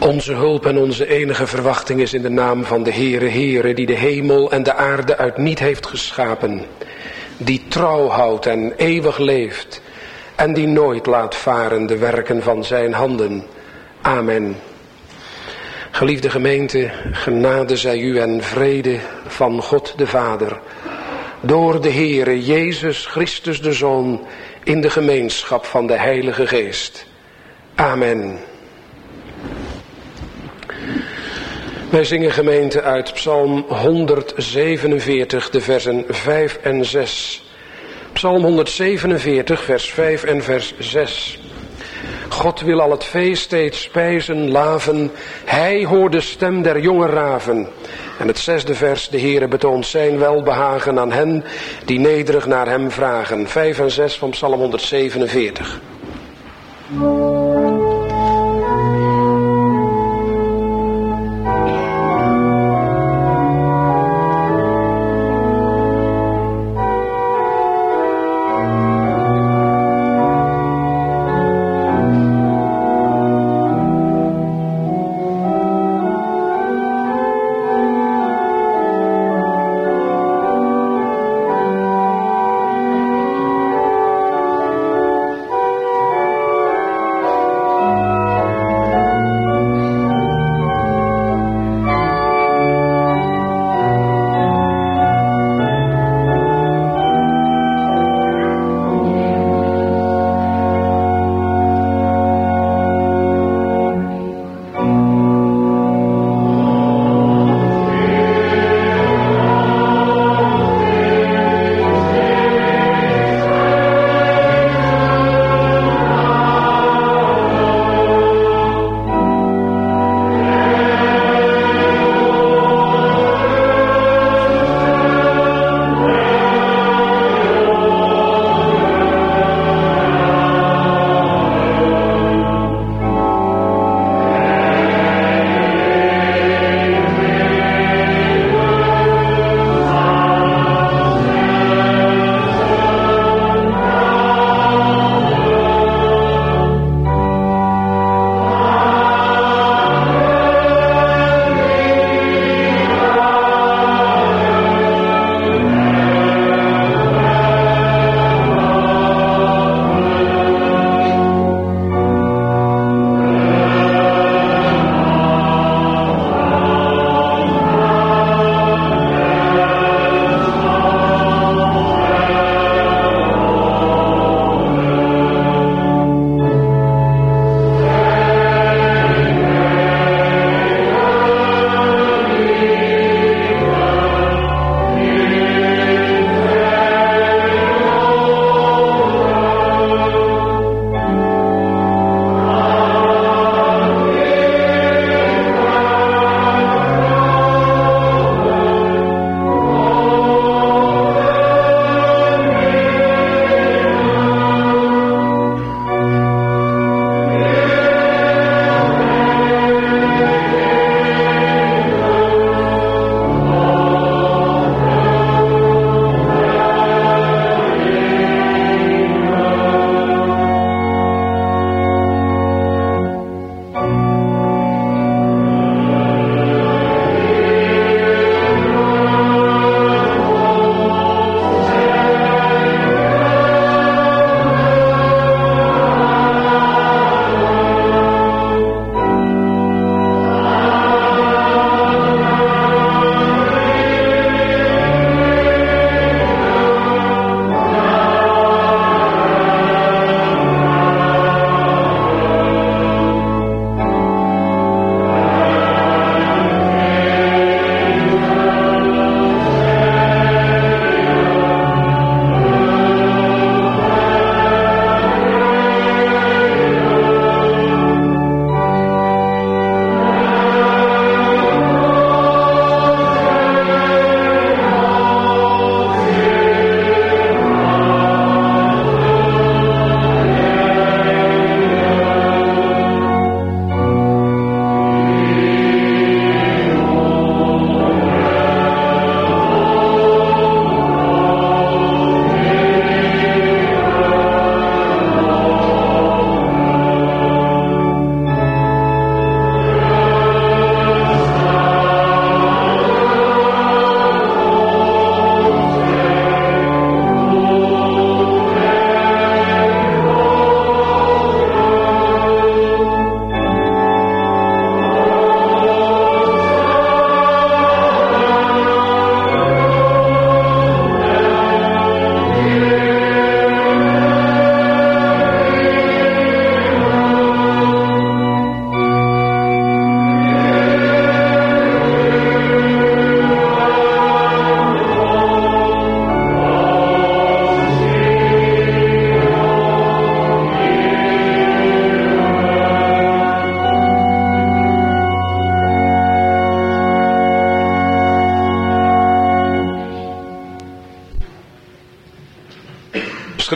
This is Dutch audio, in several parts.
Onze hulp en onze enige verwachting is in de naam van de Heere, die de hemel en de aarde uit niet heeft geschapen. Die trouw houdt en eeuwig leeft en die nooit laat varen de werken van zijn handen. Amen. Geliefde gemeente, genade zij u en vrede van God de Vader. Door de Heere Jezus Christus de Zoon in de gemeenschap van de Heilige Geest. Amen. Wij zingen gemeente uit Psalm 147, de versen 5 en 6. Psalm 147, vers 5 en vers 6. God wil al het vee steeds spijzen, laven. Hij hoort de stem der jonge raven. En het 6e vers, de Heere betoont zijn welbehagen aan hen die nederig naar hem vragen. 5 en 6 van Psalm 147.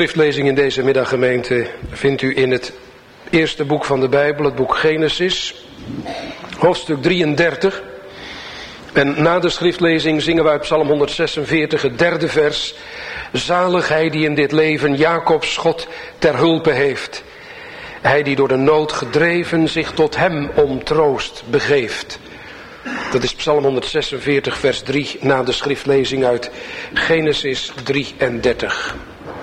schriftlezing in deze middaggemeente vindt u in het eerste boek van de Bijbel, het boek Genesis, hoofdstuk 33. En na de schriftlezing zingen wij op Psalm 146, het derde vers. Zalig hij die in dit leven Jacobs God ter hulpe heeft. Hij die door de nood gedreven zich tot hem om troost begeeft. Dat is Psalm 146 vers 3 na de schriftlezing uit Genesis 33.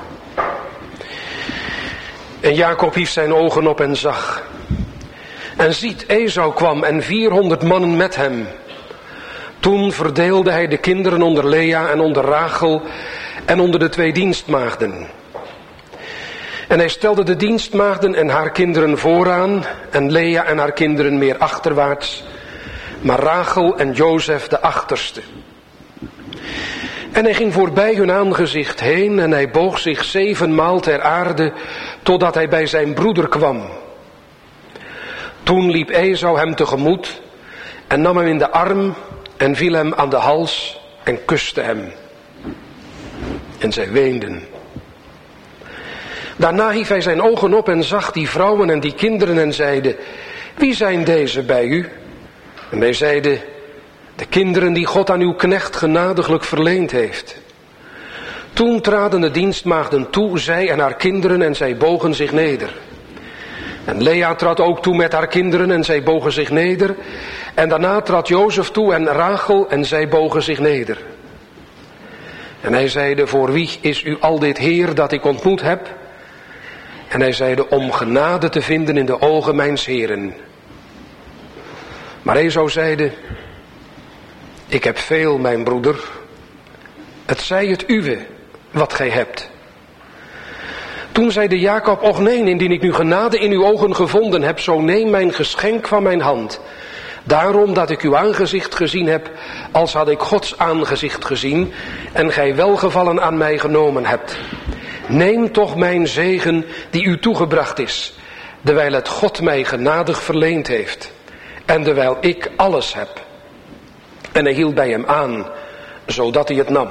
En Jacob hief zijn ogen op en zag. En ziet, Esau kwam en 400 mannen met hem. Toen verdeelde hij de kinderen onder Lea en onder Rachel en onder de 2 dienstmaagden. En hij stelde de dienstmaagden en haar kinderen vooraan en Lea en haar kinderen meer achterwaarts, maar Rachel en Jozef de achterste. En hij ging voorbij hun aangezicht heen en hij boog zich 7 maal ter aarde totdat hij bij zijn broeder kwam. Toen liep Esau hem tegemoet en nam hem in de arm en viel hem aan de hals en kuste hem. En zij weenden. Daarna hief hij zijn ogen op en zag die vrouwen en die kinderen en zeide: wie zijn deze bij u? En hij zeide: de kinderen die God aan uw knecht genadiglijk verleend heeft. Toen traden de dienstmaagden toe, zij en haar kinderen, en zij bogen zich neder. En Lea trad ook toe met haar kinderen en zij bogen zich neder. En daarna trad Jozef toe en Rachel en zij bogen zich neder. En hij zeide: voor wie is u al dit Heer dat ik ontmoet heb? En hij zeide: om genade te vinden in de ogen mijns Heeren. Maar Esau zeide: ik heb veel, mijn broeder. Het zij het uwe, wat gij hebt. Toen zeide Jacob: och nee, indien ik nu genade in uw ogen gevonden heb, zo neem mijn geschenk van mijn hand. Daarom dat ik uw aangezicht gezien heb, als had ik Gods aangezicht gezien, en gij welgevallen aan mij genomen hebt. Neem toch mijn zegen die u toegebracht is, dewijl het God mij genadig verleend heeft, en dewijl ik alles heb. En hij hield bij hem aan, zodat hij het nam.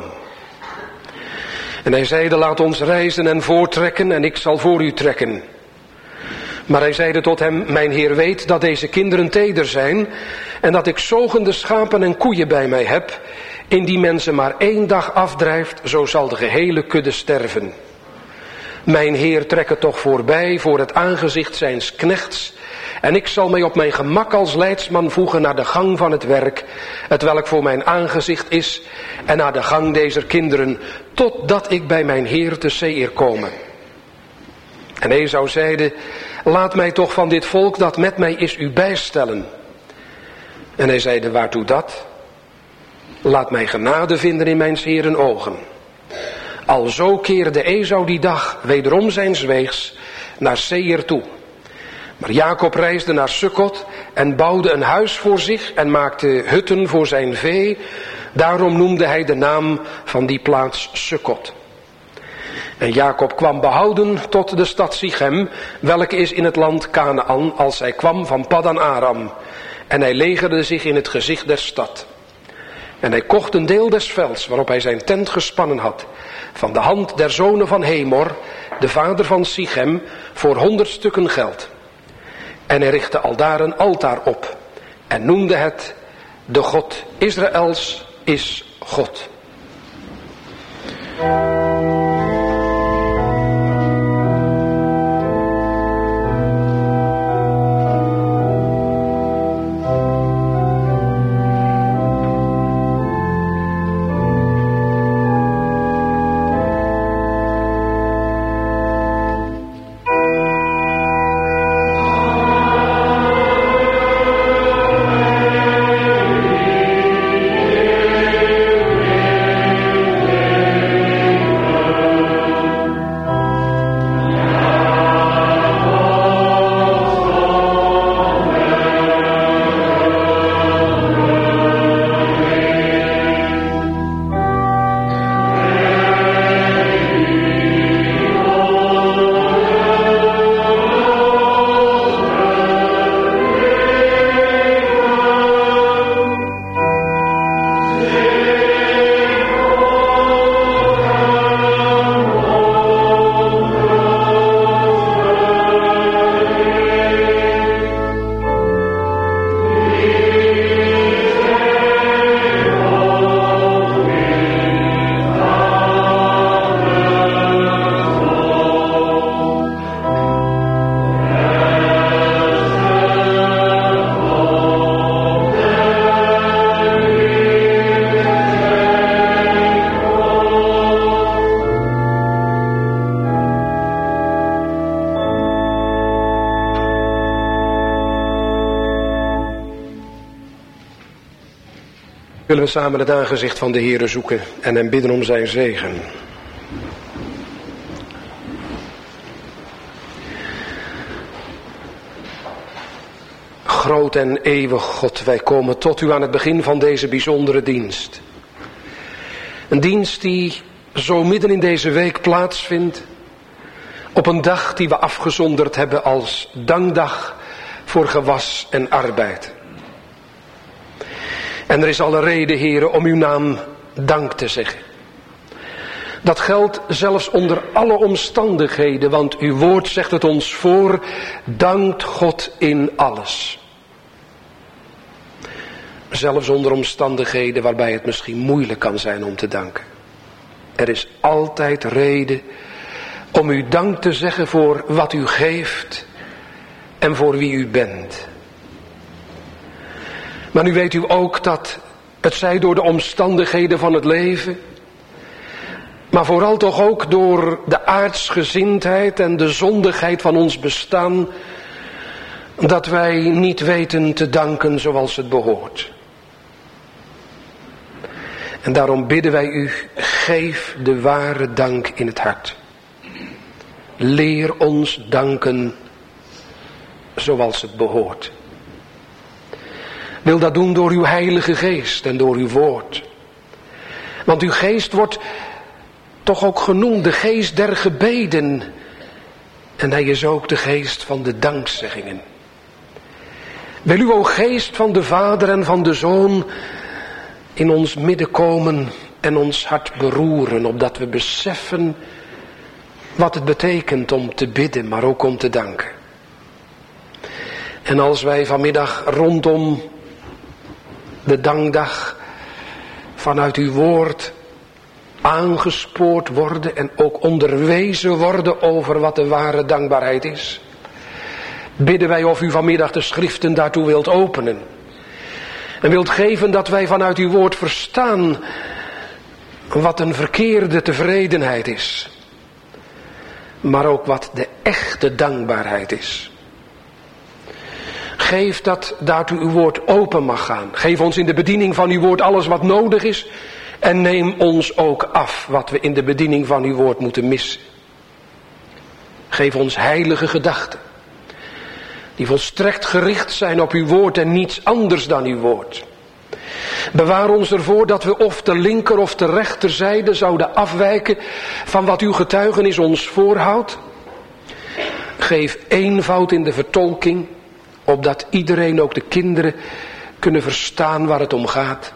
En hij zeide: laat ons reizen en voortrekken, en ik zal voor u trekken. Maar hij zeide tot hem: mijn Heer weet dat deze kinderen teder zijn, en dat ik zogende schapen en koeien bij mij heb. Indien men ze maar 1 dag afdrijft, zo zal de gehele kudde sterven. Mijn Heer trekke toch voorbij voor het aangezicht zijns knechts, en ik zal mij op mijn gemak als leidsman voegen naar de gang van het werk, hetwelk voor mijn aangezicht is, en naar de gang dezer kinderen, totdat ik bij mijn Heer te Seir komme. En Esau zeide: laat mij toch van dit volk dat met mij is u bijstellen. En hij zeide: waartoe dat? Laat mij genade vinden in mijns Heeren ogen. Alzo keerde Esau die dag wederom zijns weegs naar Seir toe. Maar Jacob reisde naar Sukkot en bouwde een huis voor zich en maakte hutten voor zijn vee. Daarom noemde hij de naam van die plaats Sukkot. En Jacob kwam behouden tot de stad Sichem, welke is in het land Kanaan, als hij kwam van Paddan Aram. En hij legerde zich in het gezicht der stad. En hij kocht een deel des velds waarop hij zijn tent gespannen had, van de hand der zonen van Hemor, de vader van Sichem, voor 100 stukken geld. En hij richtte aldaar een altaar op en noemde het: de God Israëls is God. Willen we samen het aangezicht van de Heere zoeken en hem bidden om zijn zegen. Groot en eeuwig God, wij komen tot u aan het begin van deze bijzondere dienst. Een dienst die zo midden in deze week plaatsvindt. Op een dag die we afgezonderd hebben als dankdag voor gewas en arbeid. En er is alle reden, Heere, om uw naam dank te zeggen. Dat geldt zelfs onder alle omstandigheden, want uw woord zegt het ons voor. Dankt God in alles. Zelfs onder omstandigheden waarbij het misschien moeilijk kan zijn om te danken. Er is altijd reden om u dank te zeggen voor wat u geeft en voor wie u bent. Maar nu weet u ook dat het zij door de omstandigheden van het leven, maar vooral toch ook door de aardsgezindheid en de zondigheid van ons bestaan, dat wij niet weten te danken zoals het behoort. En daarom bidden wij u, geef de ware dank in het hart. Leer ons danken zoals het behoort. Wil dat doen door uw heilige geest en door uw woord. Want uw geest wordt toch ook genoemd de geest der gebeden. En hij is ook de geest van de dankzeggingen. Wil u, o geest van de Vader en van de Zoon, in ons midden komen en ons hart beroeren, opdat we beseffen wat het betekent om te bidden, maar ook om te danken. En als wij vanmiddag rondom de dankdag vanuit uw woord aangespoord worden en ook onderwezen worden over wat de ware dankbaarheid is, bidden wij of u vanmiddag de schriften daartoe wilt openen. En wilt geven dat wij vanuit uw woord verstaan wat een verkeerde tevredenheid is. Maar ook wat de echte dankbaarheid is. Geef dat daartoe uw woord open mag gaan. Geef ons in de bediening van uw woord alles wat nodig is. En neem ons ook af wat we in de bediening van uw woord moeten missen. Geef ons heilige gedachten. Die volstrekt gericht zijn op uw woord en niets anders dan uw woord. Bewaar ons ervoor dat we of de linker of de rechterzijde zouden afwijken van wat uw getuigenis ons voorhoudt. Geef eenvoud in de vertolking, opdat iedereen, ook de kinderen, kunnen verstaan waar het om gaat.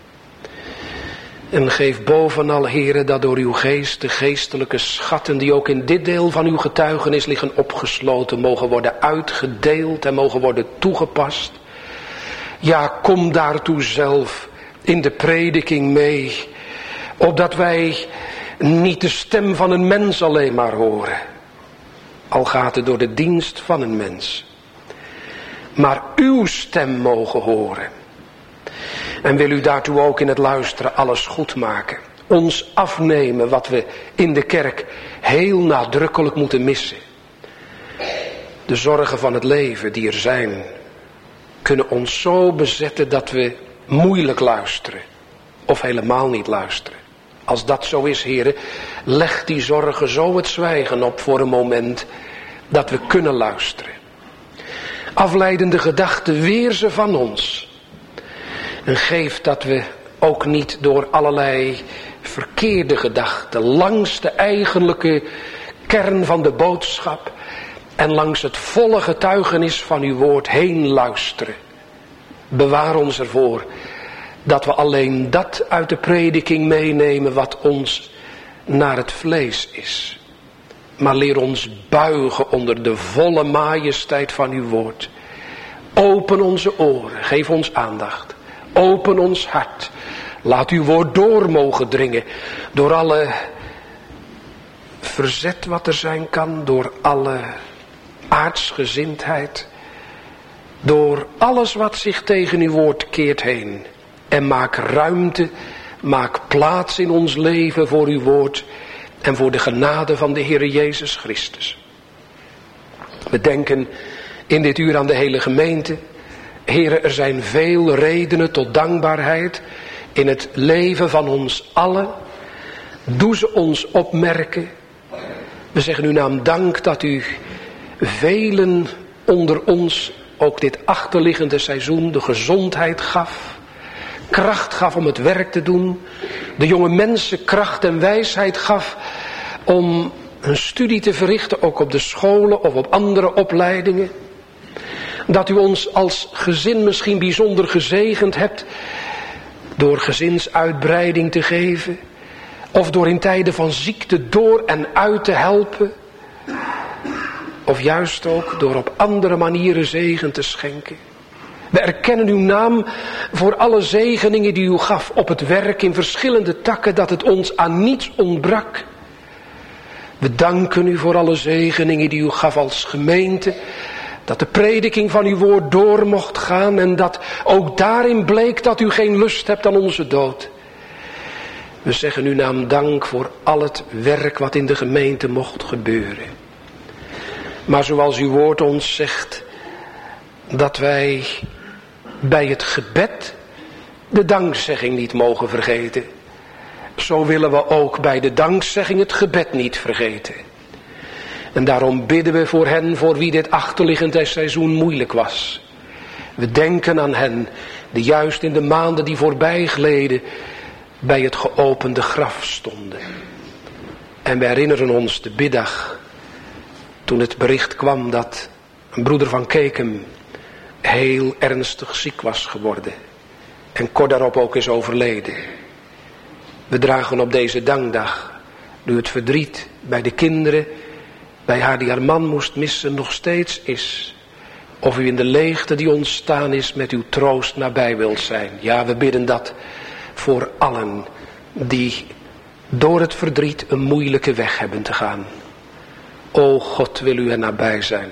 En geef bovenal, Heere, dat door uw geest de geestelijke schatten die ook in dit deel van uw getuigenis liggen opgesloten, mogen worden uitgedeeld en mogen worden toegepast. Ja, kom daartoe zelf in de prediking mee, opdat wij niet de stem van een mens alleen maar horen, al gaat het door de dienst van een mens, maar uw stem mogen horen. En wil u daartoe ook in het luisteren alles goed maken. Ons afnemen wat we in de kerk heel nadrukkelijk moeten missen. De zorgen van het leven die er zijn, kunnen ons zo bezetten dat we moeilijk luisteren. Of helemaal niet luisteren. Als dat zo is, heren, leg die zorgen zo het zwijgen op voor een moment dat we kunnen luisteren. Afleidende gedachten, weer ze van ons. En geef dat we ook niet door allerlei verkeerde gedachten langs de eigenlijke kern van de boodschap en langs het volle getuigenis van uw woord heen luisteren. Bewaar ons ervoor dat we alleen dat uit de prediking meenemen wat ons naar het vlees is. Maar leer ons buigen onder de volle majesteit van uw woord. Open onze oren, geef ons aandacht. Open ons hart. Laat uw woord door mogen dringen. Door alle verzet wat er zijn kan. Door alle aardsgezindheid. Door alles wat zich tegen uw woord keert heen. En maak ruimte. Maak plaats in ons leven voor uw woord. En voor de genade van de Heer Jezus Christus. We denken in dit uur aan de hele gemeente. Heren, er zijn veel redenen tot dankbaarheid in het leven van ons allen. Doe ze ons opmerken. We zeggen uw naam dank dat u velen onder ons ook dit achterliggende seizoen de gezondheid gaf. Kracht gaf om het werk te doen. De jonge mensen kracht en wijsheid gaf om een studie te verrichten, ook op de scholen of op andere opleidingen. Dat u ons als gezin misschien bijzonder gezegend hebt door gezinsuitbreiding te geven. Of door in tijden van ziekte door en uit te helpen. Of juist ook door op andere manieren zegen te schenken. We erkennen uw naam voor alle zegeningen die u gaf op het werk in verschillende takken, dat het ons aan niets ontbrak. We danken u voor alle zegeningen die u gaf als gemeente. Dat de prediking van uw woord door mocht gaan en dat ook daarin bleek dat u geen lust hebt aan onze dood. We zeggen uw naam dank voor al het werk wat in de gemeente mocht gebeuren. Maar zoals uw woord ons zegt, dat wij bij het gebed de dankzegging niet mogen vergeten. Zo willen we ook bij de dankzegging het gebed niet vergeten. En daarom bidden we voor hen voor wie dit achterliggende seizoen moeilijk was. We denken aan hen die juist in de maanden die voorbij gleden bij het geopende graf stonden. En we herinneren ons de biddag toen het bericht kwam dat een broeder van Kekem heel ernstig ziek was geworden. En kort daarop ook is overleden. We dragen op deze dankdag, nu het verdriet bij de kinderen, bij haar die haar man moest missen, nog steeds is. Of u in de leegte die ontstaan is met uw troost nabij wilt zijn. Ja, we bidden dat voor allen die door het verdriet een moeilijke weg hebben te gaan. O God, wil u er nabij zijn.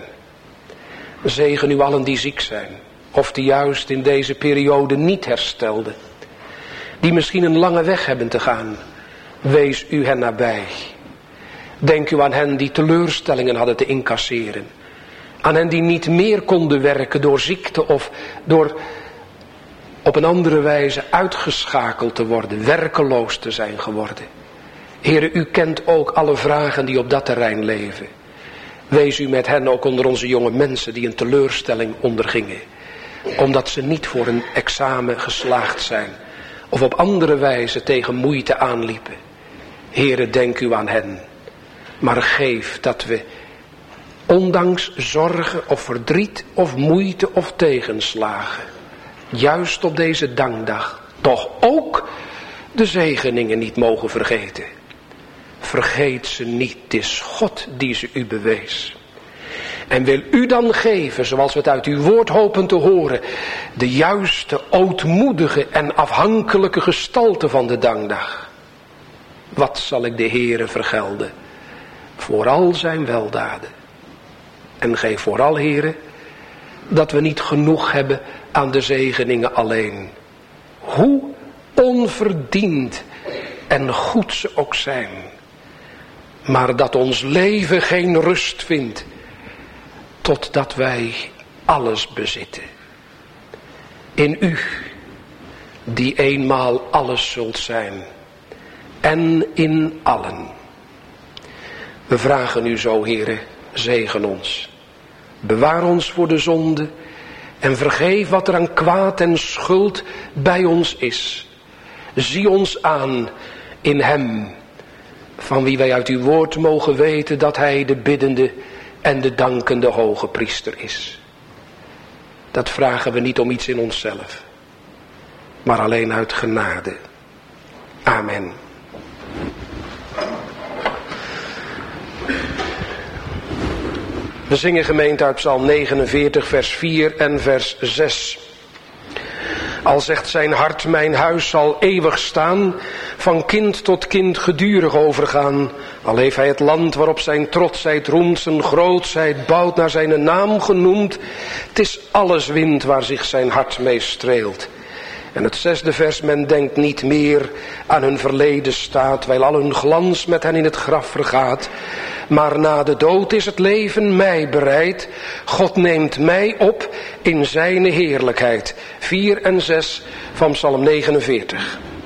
Zegen u allen die ziek zijn. Of die juist in deze periode niet herstelden. Die misschien een lange weg hebben te gaan. Wees u hen nabij. Denk u aan hen die teleurstellingen hadden te incasseren. Aan hen die niet meer konden werken door ziekte of door op een andere wijze uitgeschakeld te worden, werkeloos te zijn geworden. Heere, u kent ook alle vragen die op dat terrein leven. Wees u met hen ook onder onze jonge mensen die een teleurstelling ondergingen. Omdat ze niet voor een examen geslaagd zijn. Of op andere wijze tegen moeite aanliepen. Heere, denk u aan hen. Maar geef dat we, ondanks zorgen of verdriet of moeite of tegenslagen, juist op deze dankdag, toch ook de zegeningen niet mogen vergeten. Vergeet ze niet, het is God die ze u bewees. En wil u dan geven, zoals we het uit uw woord hopen te horen, de juiste, ootmoedige en afhankelijke gestalte van de dankdag. Wat zal ik de Heere vergelden voor al zijn weldaden. En geef vooral, Heere, dat we niet genoeg hebben aan de zegeningen alleen. Hoe onverdiend en goed ze ook zijn. Maar dat ons leven geen rust vindt, totdat wij alles bezitten. In u, die eenmaal alles zult zijn. En in allen. We vragen u zo, Heere, zegen ons. Bewaar ons voor de zonde. En vergeef wat er aan kwaad en schuld bij ons is. Zie ons aan in hem, van wie wij uit uw woord mogen weten dat hij de biddende en de dankende hoge priester is. Dat vragen we niet om iets in onszelf, maar alleen uit genade. Amen. We zingen, gemeente, uit Psalm 49 vers 4 en vers 6. Al zegt zijn hart, mijn huis zal eeuwig staan, van kind tot kind gedurig overgaan. Al heeft hij het land waarop zijn trotsheid roemt, zijn grootsheid bouwt naar zijn naam genoemd. Het is alles wind waar zich zijn hart mee streelt. En het 6e vers, men denkt niet meer aan hun verleden staat, wijl al hun glans met hen in het graf vergaat. Maar na de dood is het leven mij bereid. God neemt mij op in zijn heerlijkheid. 4 en 6 van Psalm 49.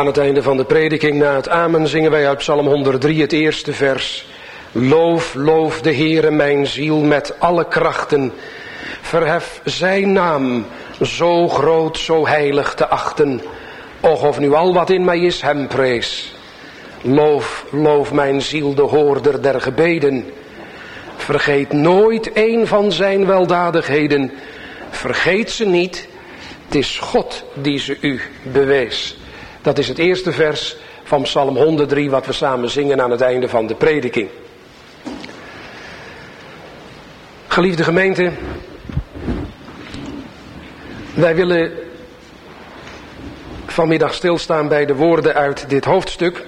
Aan het einde van de prediking, na het amen, zingen wij uit Psalm 103 het eerste vers. Loof, loof de Heere mijn ziel met alle krachten. Verhef zijn naam, zo groot, zo heilig te achten. Och, of nu al wat in mij is, hem prees. Loof, loof mijn ziel de hoorder der gebeden. Vergeet nooit een van zijn weldadigheden. Vergeet ze niet, het is God die ze u bewees. Dat is het eerste vers van Psalm 103 wat we samen zingen aan het einde van de prediking. Geliefde gemeente, wij willen vanmiddag stilstaan bij de woorden uit dit hoofdstuk.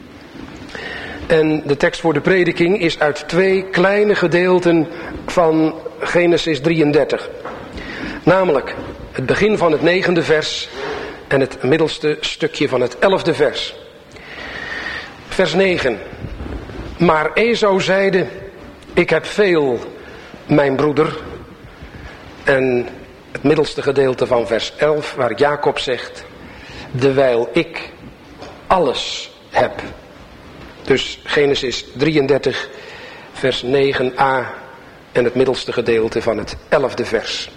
En de tekst voor de prediking is uit 2 kleine gedeelten van Genesis 33. Namelijk het begin van het 9e vers en het middelste stukje van het 11e vers. Vers 9. Maar Esau zeide, ik heb veel, mijn broeder. En het middelste gedeelte van vers 11 waar Jacob zegt, dewijl ik alles heb. Dus Genesis 33 vers 9a en het middelste gedeelte van het 11e vers.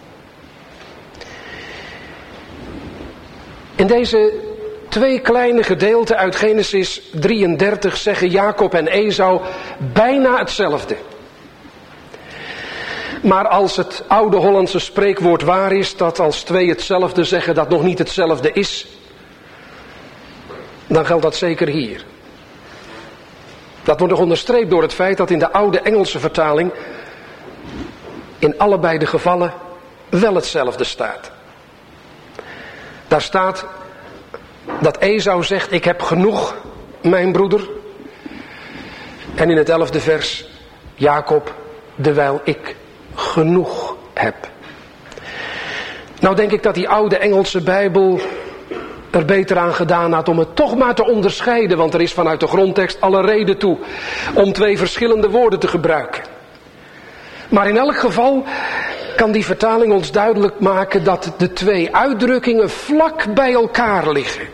In deze 2 kleine gedeelten uit Genesis 33 zeggen Jacob en Esau bijna hetzelfde. Maar als het oude Hollandse spreekwoord waar is, dat als 2 hetzelfde zeggen dat nog niet hetzelfde is, dan geldt dat zeker hier. Dat wordt nog onderstreept door het feit dat in de oude Engelse vertaling in allebei de gevallen wel hetzelfde staat. Daar staat dat Esau zegt, ik heb genoeg, mijn broeder. En in het 11e vers, Jacob, dewijl ik genoeg heb. Nou denk ik dat die oude Engelse Bijbel er beter aan gedaan had om het toch maar te onderscheiden. Want er is vanuit de grondtekst alle reden toe om 2 verschillende woorden te gebruiken. Maar in elk geval kan die vertaling ons duidelijk maken dat de 2 uitdrukkingen vlak bij elkaar liggen.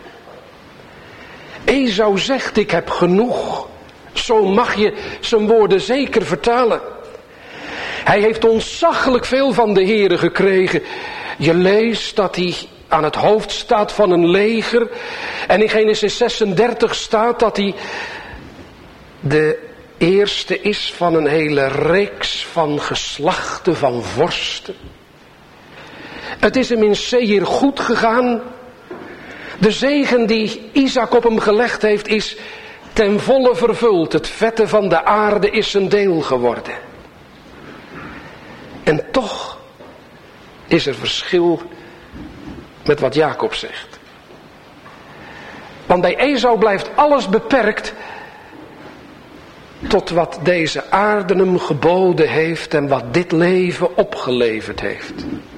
Esau zegt, ik heb genoeg. Zo mag je zijn woorden zeker vertalen. Hij heeft ontzaglijk veel van de Heere gekregen. Je leest dat hij aan het hoofd staat van een leger. En in Genesis 36 staat dat hij de eerste is van een hele reeks van geslachten van vorsten. Het is hem in Seir goed gegaan. De zegen die Isaac op hem gelegd heeft is ten volle vervuld. Het vette van de aarde is zijn deel geworden. En toch is er verschil met wat Jacob zegt. Want bij Esau blijft alles beperkt tot wat deze aarde hem geboden heeft en wat dit leven opgeleverd heeft.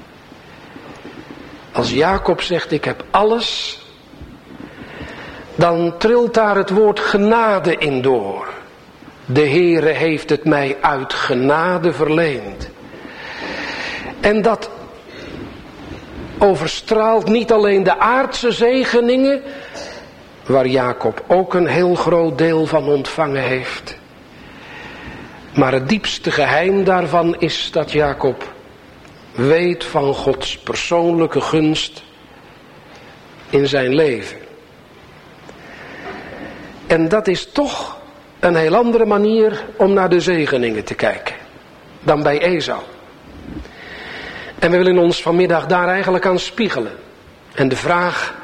Als Jacob zegt, ik heb alles, dan trilt daar het woord genade in door. De Heere heeft het mij uit genade verleend. En dat overstraalt niet alleen de aardse zegeningen, waar Jacob ook een heel groot deel van ontvangen heeft. Maar het diepste geheim daarvan is dat Jacob weet van Gods persoonlijke gunst in zijn leven. En dat is toch een heel andere manier om naar de zegeningen te kijken dan bij Esau. En we willen ons vanmiddag daar eigenlijk aan spiegelen. En de vraag,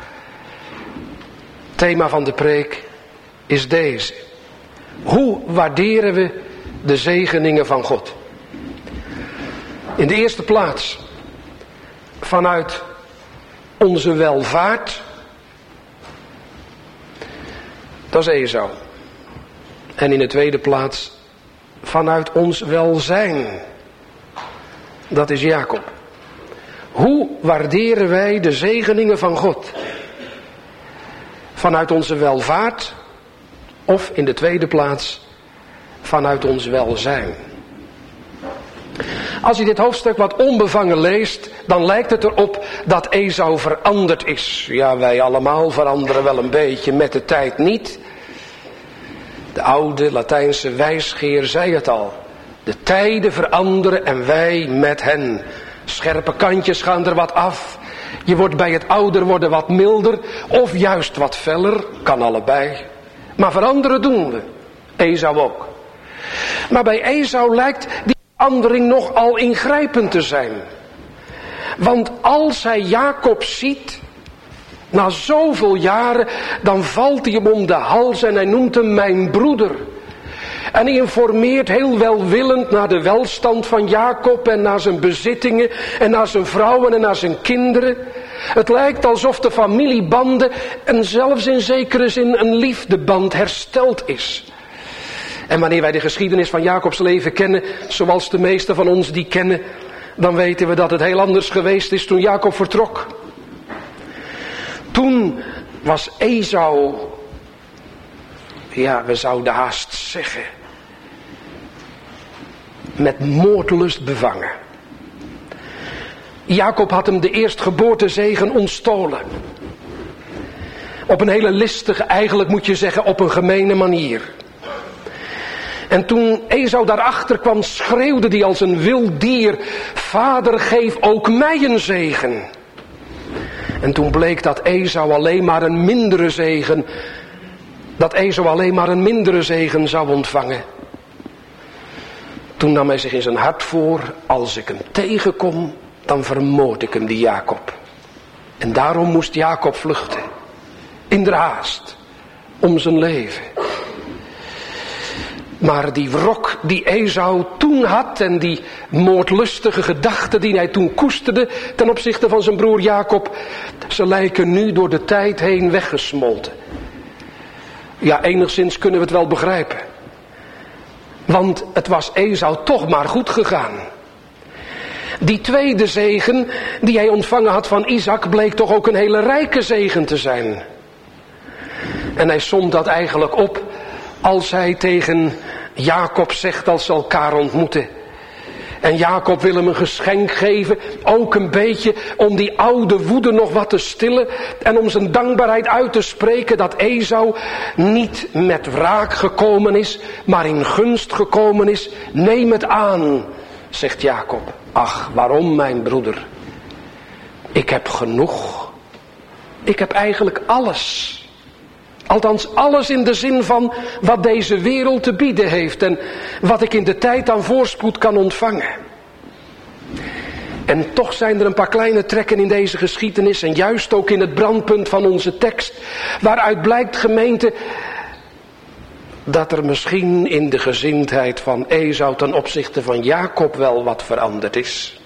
thema van de preek, is deze. Hoe waarderen we de zegeningen van God? In de eerste plaats vanuit onze welvaart. Dat is Esau. En in de tweede plaats vanuit ons welzijn. Dat is Jacob. Hoe waarderen wij de zegeningen van God? Vanuit onze welvaart of in de tweede plaats vanuit ons welzijn? Als je dit hoofdstuk wat onbevangen leest, dan lijkt het erop dat Esau veranderd is. Ja, wij allemaal veranderen wel een beetje, met de tijd niet. De oude Latijnse wijsgeer zei het al. De tijden veranderen en wij met hen. Scherpe kantjes gaan er wat af. Je wordt bij het ouder worden wat milder of juist wat feller. Kan allebei. Maar veranderen doen we. Esau ook. Maar bij Esau lijkt die verandering nogal ingrijpend te zijn. Want als hij Jacob ziet, na zoveel jaren, dan valt hij hem om de hals en hij noemt hem mijn broeder. En hij informeert heel welwillend naar de welstand van Jacob en naar zijn bezittingen en naar zijn vrouwen en naar zijn kinderen. Het lijkt alsof de familiebanden en zelfs in zekere zin een liefdeband hersteld is. En wanneer wij de geschiedenis van Jacobs leven kennen, zoals de meesten van ons die kennen, dan weten we dat het heel anders geweest is toen Jacob vertrok. Toen was Esau, ja, we zouden haast zeggen, met moordlust bevangen. Jacob had hem de eerstgeboortezegen ontstolen. Op een hele listige, eigenlijk moet je zeggen op een gemene manier. En toen Esau daarachter kwam, schreeuwde hij als een wild dier: Vader, geef ook mij een zegen. En toen bleek dat Esau alleen maar een mindere zegen zou ontvangen. Toen nam hij zich in zijn hart voor: als ik hem tegenkom, dan vermoord ik hem, die Jacob. En daarom moest Jacob vluchten. In der haast. Om zijn leven. Maar die wrok die Esau toen had en die moordlustige gedachten die hij toen koesterde ten opzichte van zijn broer Jacob, ze lijken nu door de tijd heen weggesmolten. Ja, enigszins kunnen we het wel begrijpen. Want het was Esau toch maar goed gegaan. Die tweede zegen die hij ontvangen had van Isaac bleek toch ook een hele rijke zegen te zijn. En hij somt dat eigenlijk op als hij tegen Jacob zegt als ze elkaar ontmoeten. En Jacob wil hem een geschenk geven, ook een beetje om die oude woede nog wat te stillen en om zijn dankbaarheid uit te spreken dat Esau niet met wraak gekomen is, maar in gunst gekomen is. Neem het aan, zegt Jacob. Ach, waarom, mijn broeder? Ik heb genoeg. Ik heb eigenlijk alles. Althans alles in de zin van wat deze wereld te bieden heeft en wat ik in de tijd aan voorspoed kan ontvangen. En toch zijn er een paar kleine trekken in deze geschiedenis en juist ook in het brandpunt van onze tekst, waaruit blijkt, gemeente, dat er misschien in de gezindheid van Esau ten opzichte van Jacob wel wat veranderd is.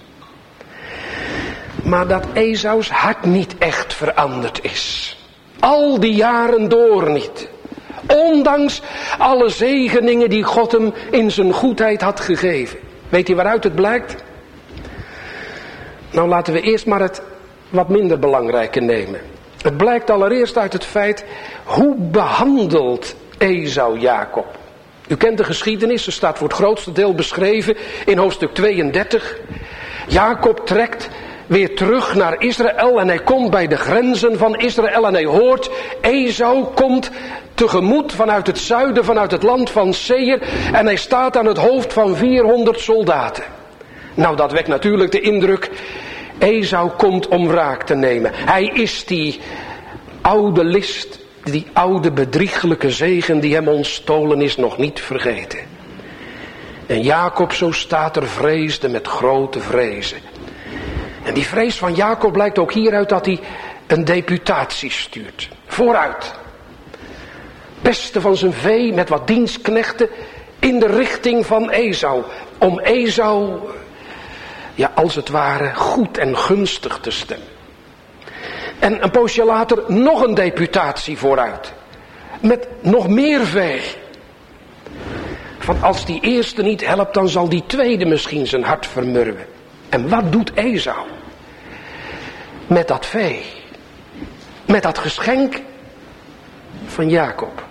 Maar dat Esau's hart niet echt veranderd is. Al die jaren door niet. Ondanks alle zegeningen die God hem in zijn goedheid had gegeven. Weet u waaruit het blijkt? Nou, laten we eerst maar het wat minder belangrijke nemen. Het blijkt allereerst uit het feit, hoe behandelt Esau Jacob? U kent de geschiedenis, ze staat voor het grootste deel beschreven in hoofdstuk 32. Jacob trekt weer terug naar Israël en hij komt bij de grenzen van Israël en hij hoort, Esau komt tegemoet vanuit het zuiden, vanuit het land van Seir en hij staat aan het hoofd van 400 soldaten. Nou, dat wekt natuurlijk de indruk, Esau komt om wraak te nemen. Hij is die oude list, die oude bedrieglijke zegen die hem ontstolen is, nog niet vergeten. En Jacob, zo staat er, vreesde met grote vrezen. En die vrees van Jacob blijkt ook hieruit dat hij een deputatie stuurt. Vooruit. Beste van zijn vee met wat dienstknechten in de richting van Esau. Om Esau, ja, als het ware goed en gunstig te stemmen. En een poosje later nog een deputatie vooruit. Met nog meer vee. Van als die eerste niet helpt, dan zal die tweede misschien zijn hart vermurwen. En wat doet Esau? Met dat vee. Met dat geschenk van Jacob.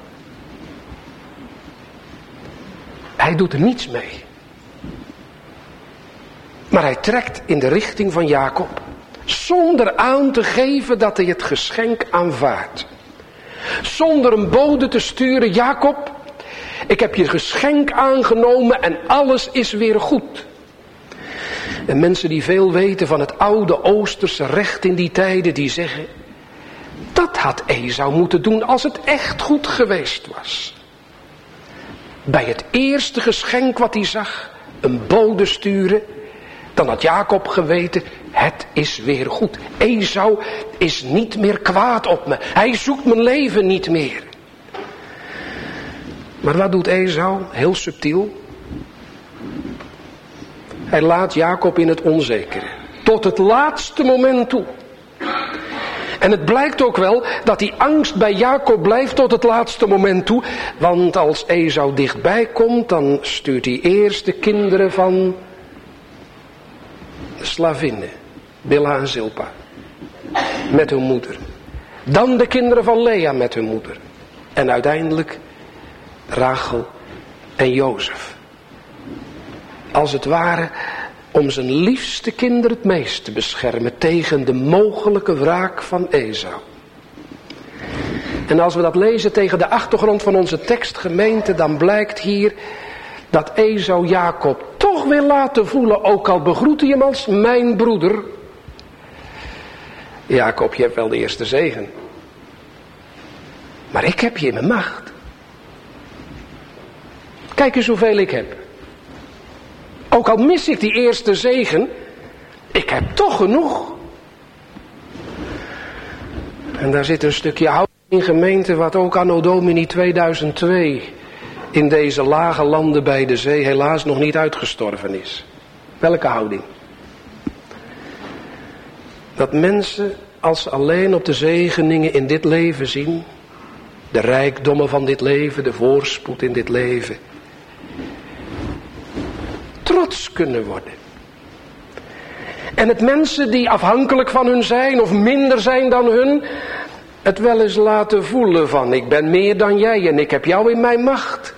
Hij doet er niets mee. Maar hij trekt in de richting van Jacob, zonder aan te geven dat hij het geschenk aanvaardt. Zonder een bode te sturen: Jacob, ik heb je geschenk aangenomen en alles is weer goed. En mensen die veel weten van het oude Oosterse recht in die tijden, die zeggen: dat had Esau moeten doen als het echt goed geweest was. Bij het eerste geschenk wat hij zag, een bode sturen, dan had Jacob geweten: het is weer goed. Esau is niet meer kwaad op me. Hij zoekt mijn leven niet meer. Maar wat doet Esau? Heel subtiel. Hij laat Jacob in het onzekere. Tot het laatste moment toe. En het blijkt ook wel dat die angst bij Jacob blijft tot het laatste moment toe. Want als Esau dichtbij komt, dan stuurt hij eerst de kinderen van de slavinnen, Bilha en Zilpa, met hun moeder. Dan de kinderen van Lea met hun moeder. En uiteindelijk Rachel en Jozef. Als het ware om zijn liefste kinderen het meest te beschermen tegen de mogelijke wraak van Esau. En als we dat lezen tegen de achtergrond van onze tekstgemeente, dan blijkt hier dat Esau Jacob toch wil laten voelen, ook al begroet hij hem als mijn broeder: Jacob, je hebt wel de eerste zegen, maar ik heb je in mijn macht. Kijk eens hoeveel ik heb. Ook al mis ik die eerste zegen, ik heb toch genoeg. En daar zit een stukje houding in, gemeente, wat ook anno domini 2002 in deze lage landen bij de zee helaas nog niet uitgestorven is. Welke houding? Dat mensen, als ze alleen op de zegeningen in dit leven zien, de rijkdommen van dit leven, de voorspoed in dit leven, trots kunnen worden. En het mensen die afhankelijk van hun zijn of minder zijn dan hun, het wel eens laten voelen van: ik ben meer dan jij en ik heb jou in mijn macht.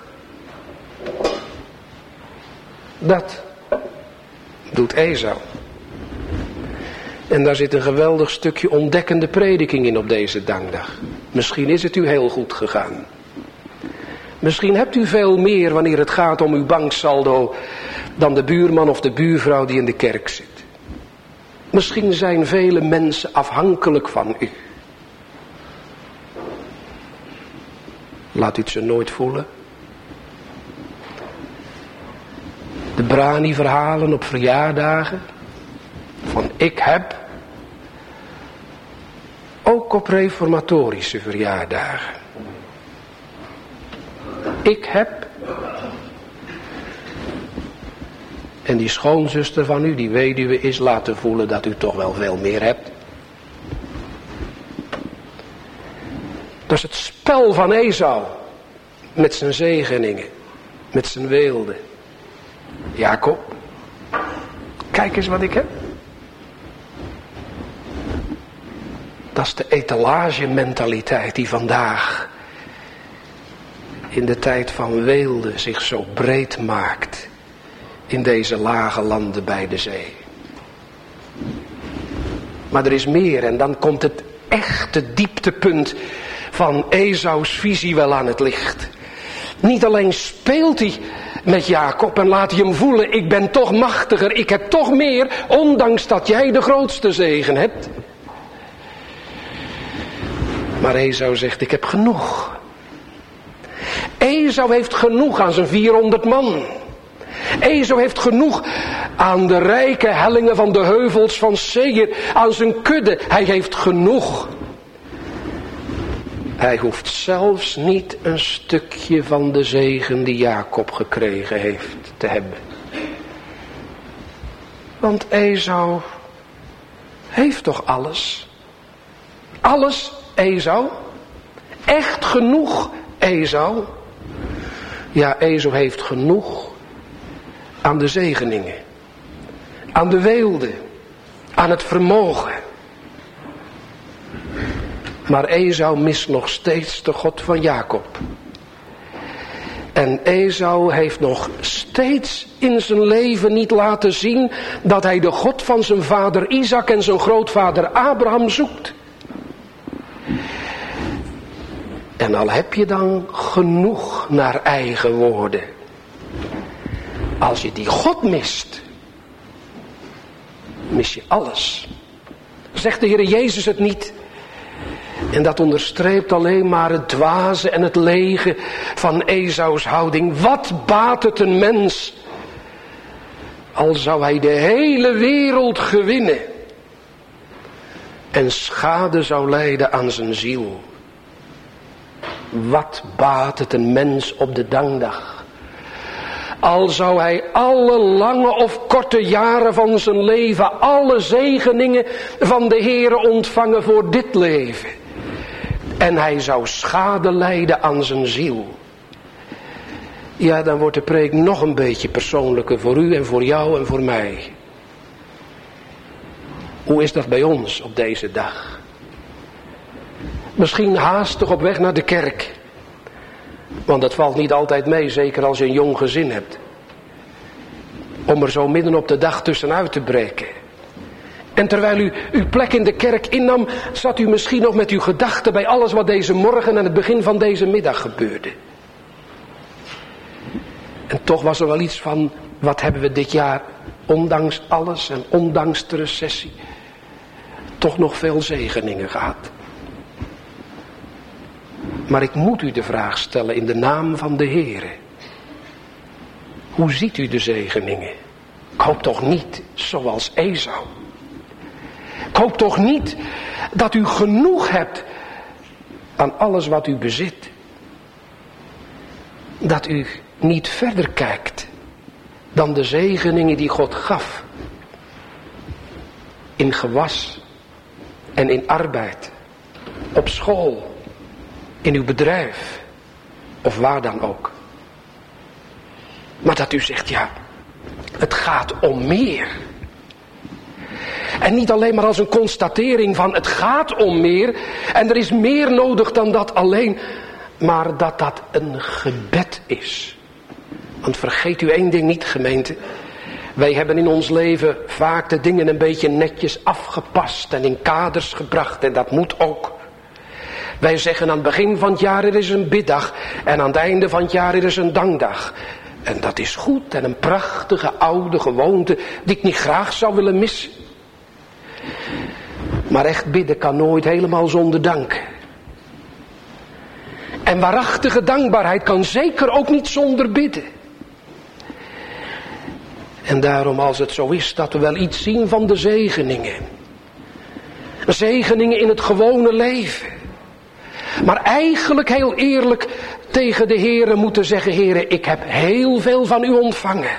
Dat doet Esau. En daar zit een geweldig stukje ontdekkende prediking in op deze dankdag. Misschien is het u heel goed gegaan. Misschien hebt u veel meer wanneer het gaat om uw banksaldo dan de buurman of de buurvrouw die in de kerk zit. Misschien zijn vele mensen afhankelijk van u. Laat u het ze nooit voelen. De brani-verhalen op verjaardagen van ik heb, ook op reformatorische verjaardagen. Ik heb. En die schoonzuster van u, die weduwe is, laten voelen dat u toch wel veel meer hebt. Dat is het spel van Esau. Met zijn zegeningen. Met zijn weelde. Jacob, kijk eens wat ik heb. Dat is de etalagementaliteit die vandaag in de tijd van weelde zich zo breed maakt in deze lage landen bij de zee. Maar er is meer, en dan komt het echte dieptepunt van Esau's visie wel aan het licht. Niet alleen speelt hij met Jacob en laat hij hem voelen: ik ben toch machtiger, ik heb toch meer, ondanks dat jij de grootste zegen hebt. Maar Esau zegt: ik heb genoeg. Esau heeft genoeg aan zijn 400 man. Esau heeft genoeg aan de rijke hellingen van de heuvels van Seir, aan zijn kudde. Hij heeft genoeg. Hij hoeft zelfs niet een stukje van de zegen die Jacob gekregen heeft te hebben. Want Esau heeft toch alles? Alles, Esau? Echt genoeg, Esau? Ja, Esau heeft genoeg aan de zegeningen, aan de weelde, aan het vermogen. Maar Esau mist nog steeds de God van Jacob. En Esau heeft nog steeds in zijn leven niet laten zien dat hij de God van zijn vader Isaac en zijn grootvader Abraham zoekt. En al heb je dan genoeg naar eigen woorden. Als je die God mist, mis je alles. Zegt de Heer Jezus het niet? En dat onderstreept alleen maar het dwaze en het lege van Esaus houding. Wat baat het een mens, al zou hij de hele wereld gewinnen en schade zou lijden aan zijn ziel. Wat baat het een mens op de dankdag, al zou hij alle lange of korte jaren van zijn leven alle zegeningen van de Heere ontvangen voor dit leven. En hij zou schade lijden aan zijn ziel. Ja, dan wordt de preek nog een beetje persoonlijker voor u en voor jou en voor mij. Hoe is dat bij ons op deze dag? Misschien haastig op weg naar de kerk. Want dat valt niet altijd mee, zeker als je een jong gezin hebt. Om er zo midden op de dag tussenuit te breken. En terwijl u uw plek in de kerk innam, zat u misschien nog met uw gedachten bij alles wat deze morgen en het begin van deze middag gebeurde. En toch was er wel iets van, wat hebben we dit jaar, ondanks alles en ondanks de recessie, toch nog veel zegeningen gehad. Maar ik moet u de vraag stellen in de naam van de Heere. Hoe ziet u de zegeningen? Ik hoop toch niet zoals Esau. Ik hoop toch niet dat u genoeg hebt aan alles wat u bezit. Dat u niet verder kijkt dan de zegeningen die God gaf. In gewas en in arbeid, op school, in uw bedrijf of waar dan ook. Maar dat u zegt, ja, het gaat om meer. En niet alleen maar als een constatering van het gaat om meer en er is meer nodig dan dat alleen, maar dat dat een gebed is. Want vergeet u één ding niet, gemeente. Wij hebben in ons leven vaak de dingen een beetje netjes afgepast en in kaders gebracht en dat moet ook. Wij zeggen aan het begin van het jaar er is een biddag en aan het einde van het jaar er is een dankdag. En dat is goed en een prachtige oude gewoonte die ik niet graag zou willen missen. Maar echt bidden kan nooit helemaal zonder dank. En waarachtige dankbaarheid kan zeker ook niet zonder bidden. En daarom als het zo is dat we wel iets zien van de zegeningen. Zegeningen in het gewone leven. Maar eigenlijk heel eerlijk tegen de Heere moeten zeggen, Heere, ik heb heel veel van u ontvangen.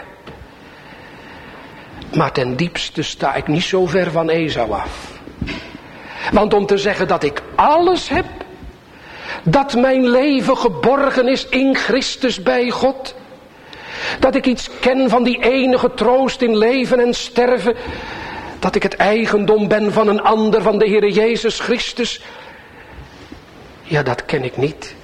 Maar ten diepste sta ik niet zo ver van Esau af. Want om te zeggen dat ik alles heb, dat mijn leven geborgen is in Christus bij God, dat ik iets ken van die enige troost in leven en sterven, dat ik het eigendom ben van een ander, van de Heere Jezus Christus, ja, dat ken ik niet.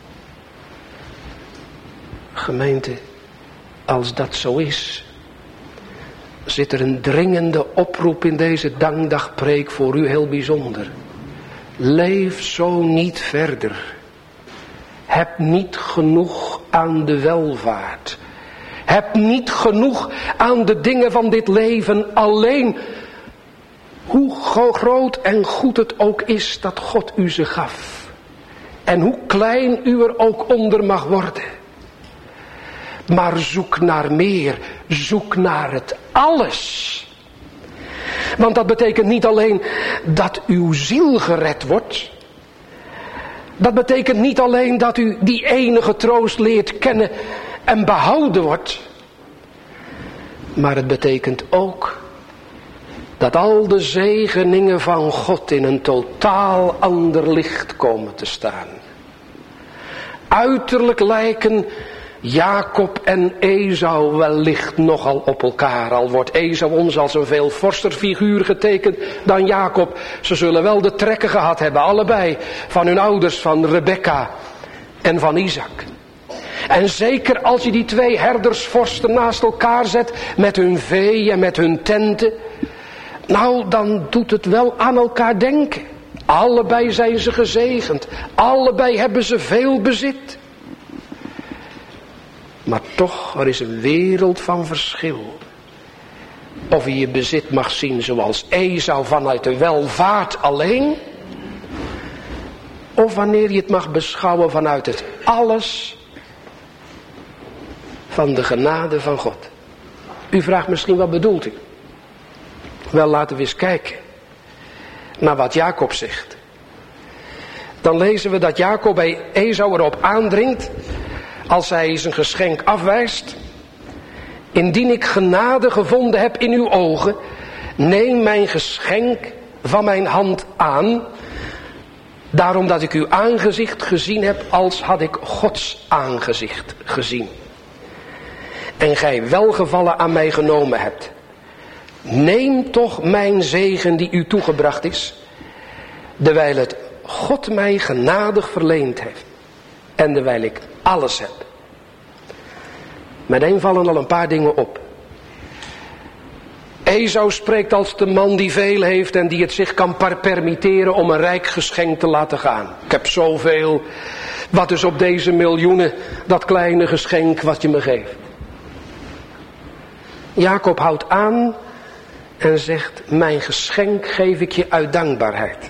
Gemeente, als dat zo is, zit er een dringende oproep in deze dankdagpreek voor u heel bijzonder. Leef zo niet verder. Heb niet genoeg aan de welvaart. Heb niet genoeg aan de dingen van dit leven alleen. Hoe groot en goed het ook is dat God u ze gaf. En hoe klein u er ook onder mag worden. Maar zoek naar meer. Zoek naar het alles. Want dat betekent niet alleen dat uw ziel gered wordt. Dat betekent niet alleen dat u die enige troost leert kennen en behouden wordt. Maar het betekent ook dat al de zegeningen van God in een totaal ander licht komen te staan. Uiterlijk lijken Jacob en Esau wellicht nogal op elkaar. Al wordt Esau ons als een veel forser figuur getekend dan Jacob. Ze zullen wel de trekken gehad hebben, allebei, van hun ouders, van Rebekka en van Isaac. En zeker als je die twee herdersvorsten naast elkaar zet met hun vee en met hun tenten. Nou, dan doet het wel aan elkaar denken. Allebei zijn ze gezegend. Allebei hebben ze veel bezit. Maar toch, er is een wereld van verschil. Of je je bezit mag zien zoals Esau vanuit de welvaart alleen. Of wanneer je het mag beschouwen vanuit het alles van de genade van God. U vraagt misschien, wat bedoelt u? Wel, laten we eens kijken naar wat Jacob zegt. Dan lezen we dat Jacob bij Esau erop aandringt, als hij zijn geschenk afwijst: indien ik genade gevonden heb in uw ogen, neem mijn geschenk van mijn hand aan, daarom dat ik uw aangezicht gezien heb als had ik Gods aangezicht gezien. En gij welgevallen aan mij genomen hebt. Neem toch mijn zegen die u toegebracht is, dewijl het God mij genadig verleend heeft. En dewijl ik alles heb. Meteen vallen al een paar dingen op. Esau spreekt als de man die veel heeft en die het zich kan permitteren om een rijk geschenk te laten gaan. Ik heb zoveel, wat is op deze miljoenen dat kleine geschenk wat je me geeft. Jacob houdt aan en zegt: mijn geschenk geef ik je uit dankbaarheid.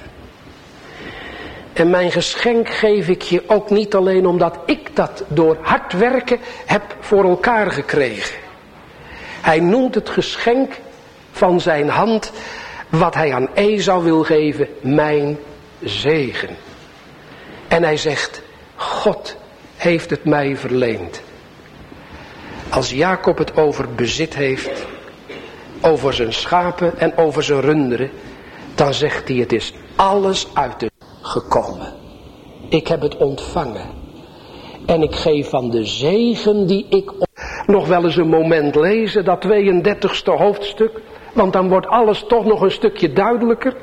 En mijn geschenk geef ik je ook niet alleen omdat ik dat door hard werken heb voor elkaar gekregen. Hij noemt het geschenk van zijn hand, wat hij aan Esau wil geven, mijn zegen. En hij zegt: God heeft het mij verleend. Als Jacob het over bezit heeft, over zijn schapen en over zijn runderen, dan zegt hij: het is alles uit de gekomen. Ik heb het ontvangen. En ik geef van de zegen die ik nog wel eens een moment lezen, dat 32e hoofdstuk, want dan wordt alles toch nog een stukje duidelijker.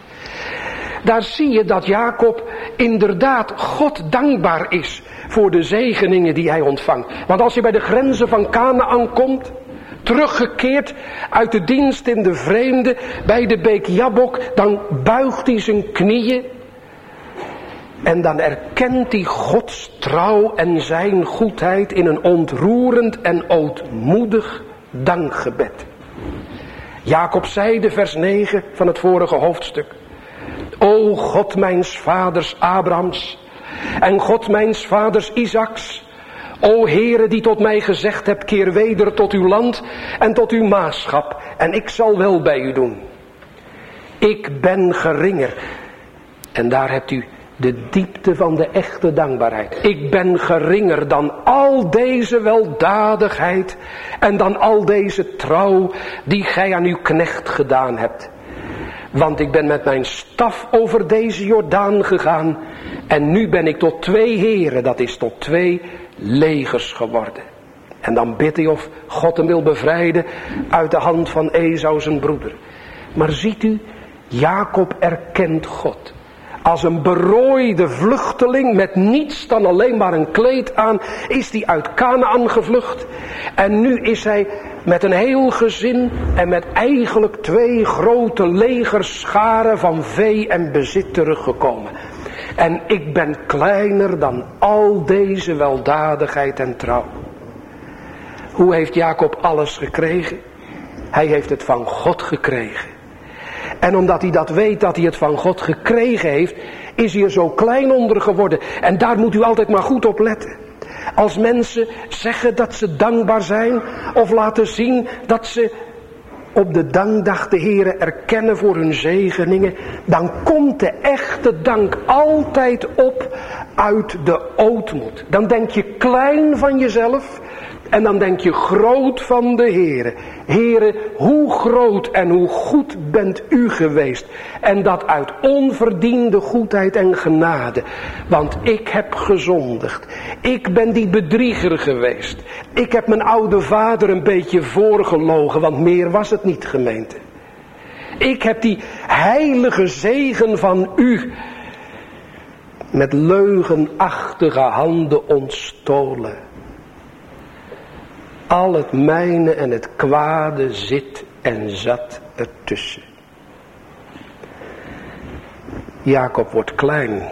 Daar zie je dat Jacob inderdaad God dankbaar is voor de zegeningen die hij ontvangt. Want als hij bij de grenzen van Kanaan komt, teruggekeerd uit de dienst in de vreemde, bij de beek Jabbok, dan buigt hij zijn knieën. En dan erkent hij Gods trouw en zijn goedheid in een ontroerend en ootmoedig dankgebed. Jacob zeide, vers 9 van het vorige hoofdstuk: O God mijns vaders Abrahams en God mijns vaders Isaaks, o Heere die tot mij gezegd hebt, keer weder tot uw land en tot uw maagschap en ik zal wel bij u doen. Ik ben geringer. En daar hebt u de diepte van de echte dankbaarheid. Ik ben geringer dan al deze weldadigheid en dan al deze trouw die gij aan uw knecht gedaan hebt. Want ik ben met mijn staf over deze Jordaan gegaan en nu ben ik tot 2 heren, dat is tot 2 legers geworden. En dan bidt hij of God hem wil bevrijden uit de hand van Esau zijn broeder. Maar ziet u, Jacob erkent God. Als een berooide vluchteling met niets dan alleen maar een kleed aan, is hij uit Kanaan gevlucht. En nu is hij met een heel gezin en met eigenlijk 2 grote legerscharen van vee en bezit teruggekomen. En ik ben kleiner dan al deze weldadigheid en trouw. Hoe heeft Jacob alles gekregen? Hij heeft het van God gekregen. En omdat hij dat weet dat hij het van God gekregen heeft, is hij er zo klein onder geworden. En daar moet u altijd maar goed op letten. Als mensen zeggen dat ze dankbaar zijn, of laten zien dat ze op de dankdag de Heere erkennen voor hun zegeningen, dan komt de echte dank altijd op uit de ootmoed. Dan denk je klein van jezelf en dan denk je groot van de Heere. Heere, hoe groot en hoe goed bent u geweest. En dat uit onverdiende goedheid en genade. Want ik heb gezondigd. Ik ben die bedrieger geweest. Ik heb mijn oude vader een beetje voorgelogen, want meer was het niet, gemeente. Ik heb die heilige zegen van u met leugenachtige handen ontstolen. Al het mijne en het kwade zit en zat ertussen. Jacob wordt klein.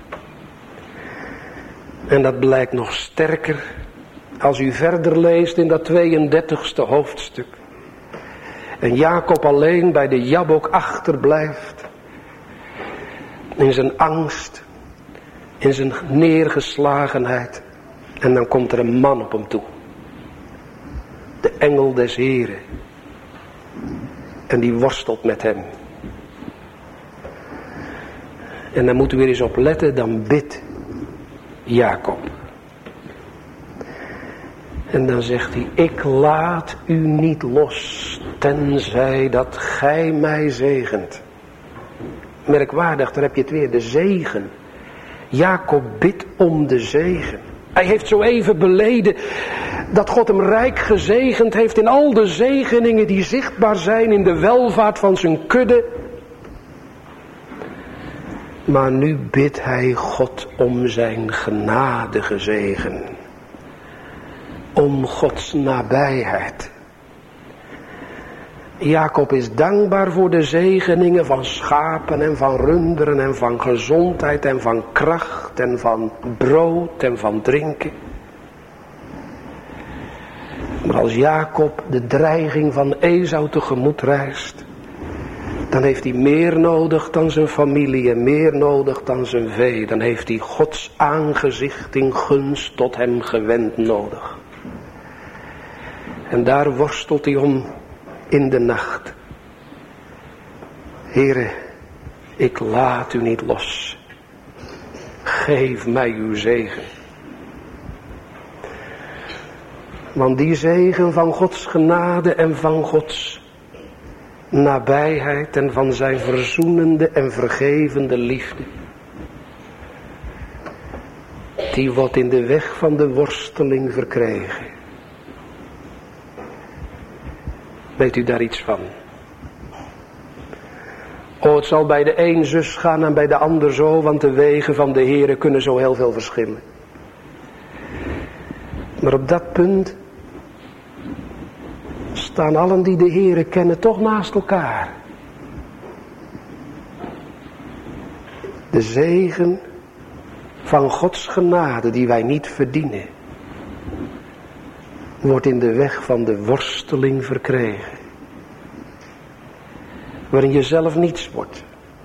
En dat blijkt nog sterker als u verder leest in dat 32e hoofdstuk. En Jacob alleen bij de Jabok achterblijft. In zijn angst. In zijn neergeslagenheid. En dan komt er een man op hem toe. De engel des Heren. En die worstelt met hem. En dan moet u weer eens op letten, dan bidt Jacob. En dan zegt hij, ik laat u niet los, tenzij dat gij mij zegent. Merkwaardig, daar heb je het weer, de zegen. Jacob bidt om de zegen. Hij heeft zo even beleden dat God hem rijk gezegend heeft in al de zegeningen die zichtbaar zijn in de welvaart van zijn kudde. Maar nu bidt hij God om zijn genadige zegen. Om Gods nabijheid. Jacob is dankbaar voor de zegeningen van schapen en van runderen en van gezondheid en van kracht en van brood en van drinken. Maar als Jacob de dreiging van Esau tegemoet reist, dan heeft hij meer nodig dan zijn familie en meer nodig dan zijn vee. Dan heeft hij Gods aangezicht in gunst tot hem gewend nodig. En daar worstelt hij om in de nacht. Heere, ik laat u niet los. Geef mij uw zegen. Want die zegen van Gods genade en van Gods nabijheid en van zijn verzoenende en vergevende liefde, die wordt in de weg van de worsteling verkregen. Weet u daar iets van? Oh, het zal bij de een zus gaan en bij de ander zo, want de wegen van de Heere kunnen zo heel veel verschillen. Maar op dat punt staan allen die de Heere kennen toch naast elkaar. De zegen van Gods genade die wij niet verdienen, wordt in de weg van de worsteling verkregen. Waarin je zelf niets wordt.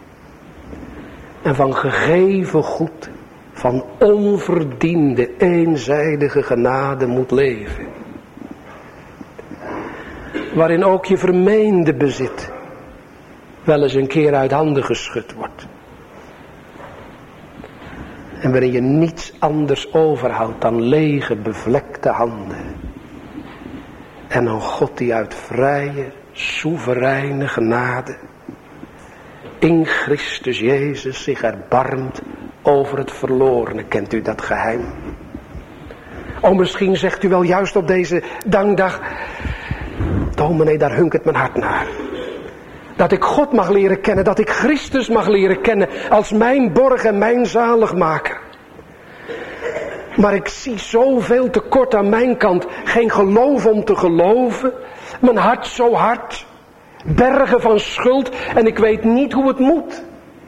En van gegeven goed, van onverdiende, eenzijdige genade moet leven. Waarin ook je vermeende bezit wel eens een keer uit handen geschud wordt. En waarin je niets anders overhoudt dan lege, bevlekte handen. En een God die uit vrije, soevereine genade in Christus Jezus zich erbarmt over het verlorene. Kent u dat geheim? Oh, misschien zegt u wel juist op deze dankdag, dominee, daar hunkert mijn hart naar. Dat ik God mag leren kennen, dat ik Christus mag leren kennen als mijn borg en mijn zaligmaker. Maar ik zie zoveel tekort aan mijn kant. Geen geloof om te geloven. Mijn hart zo hard. Bergen van schuld. En ik weet niet hoe het moet.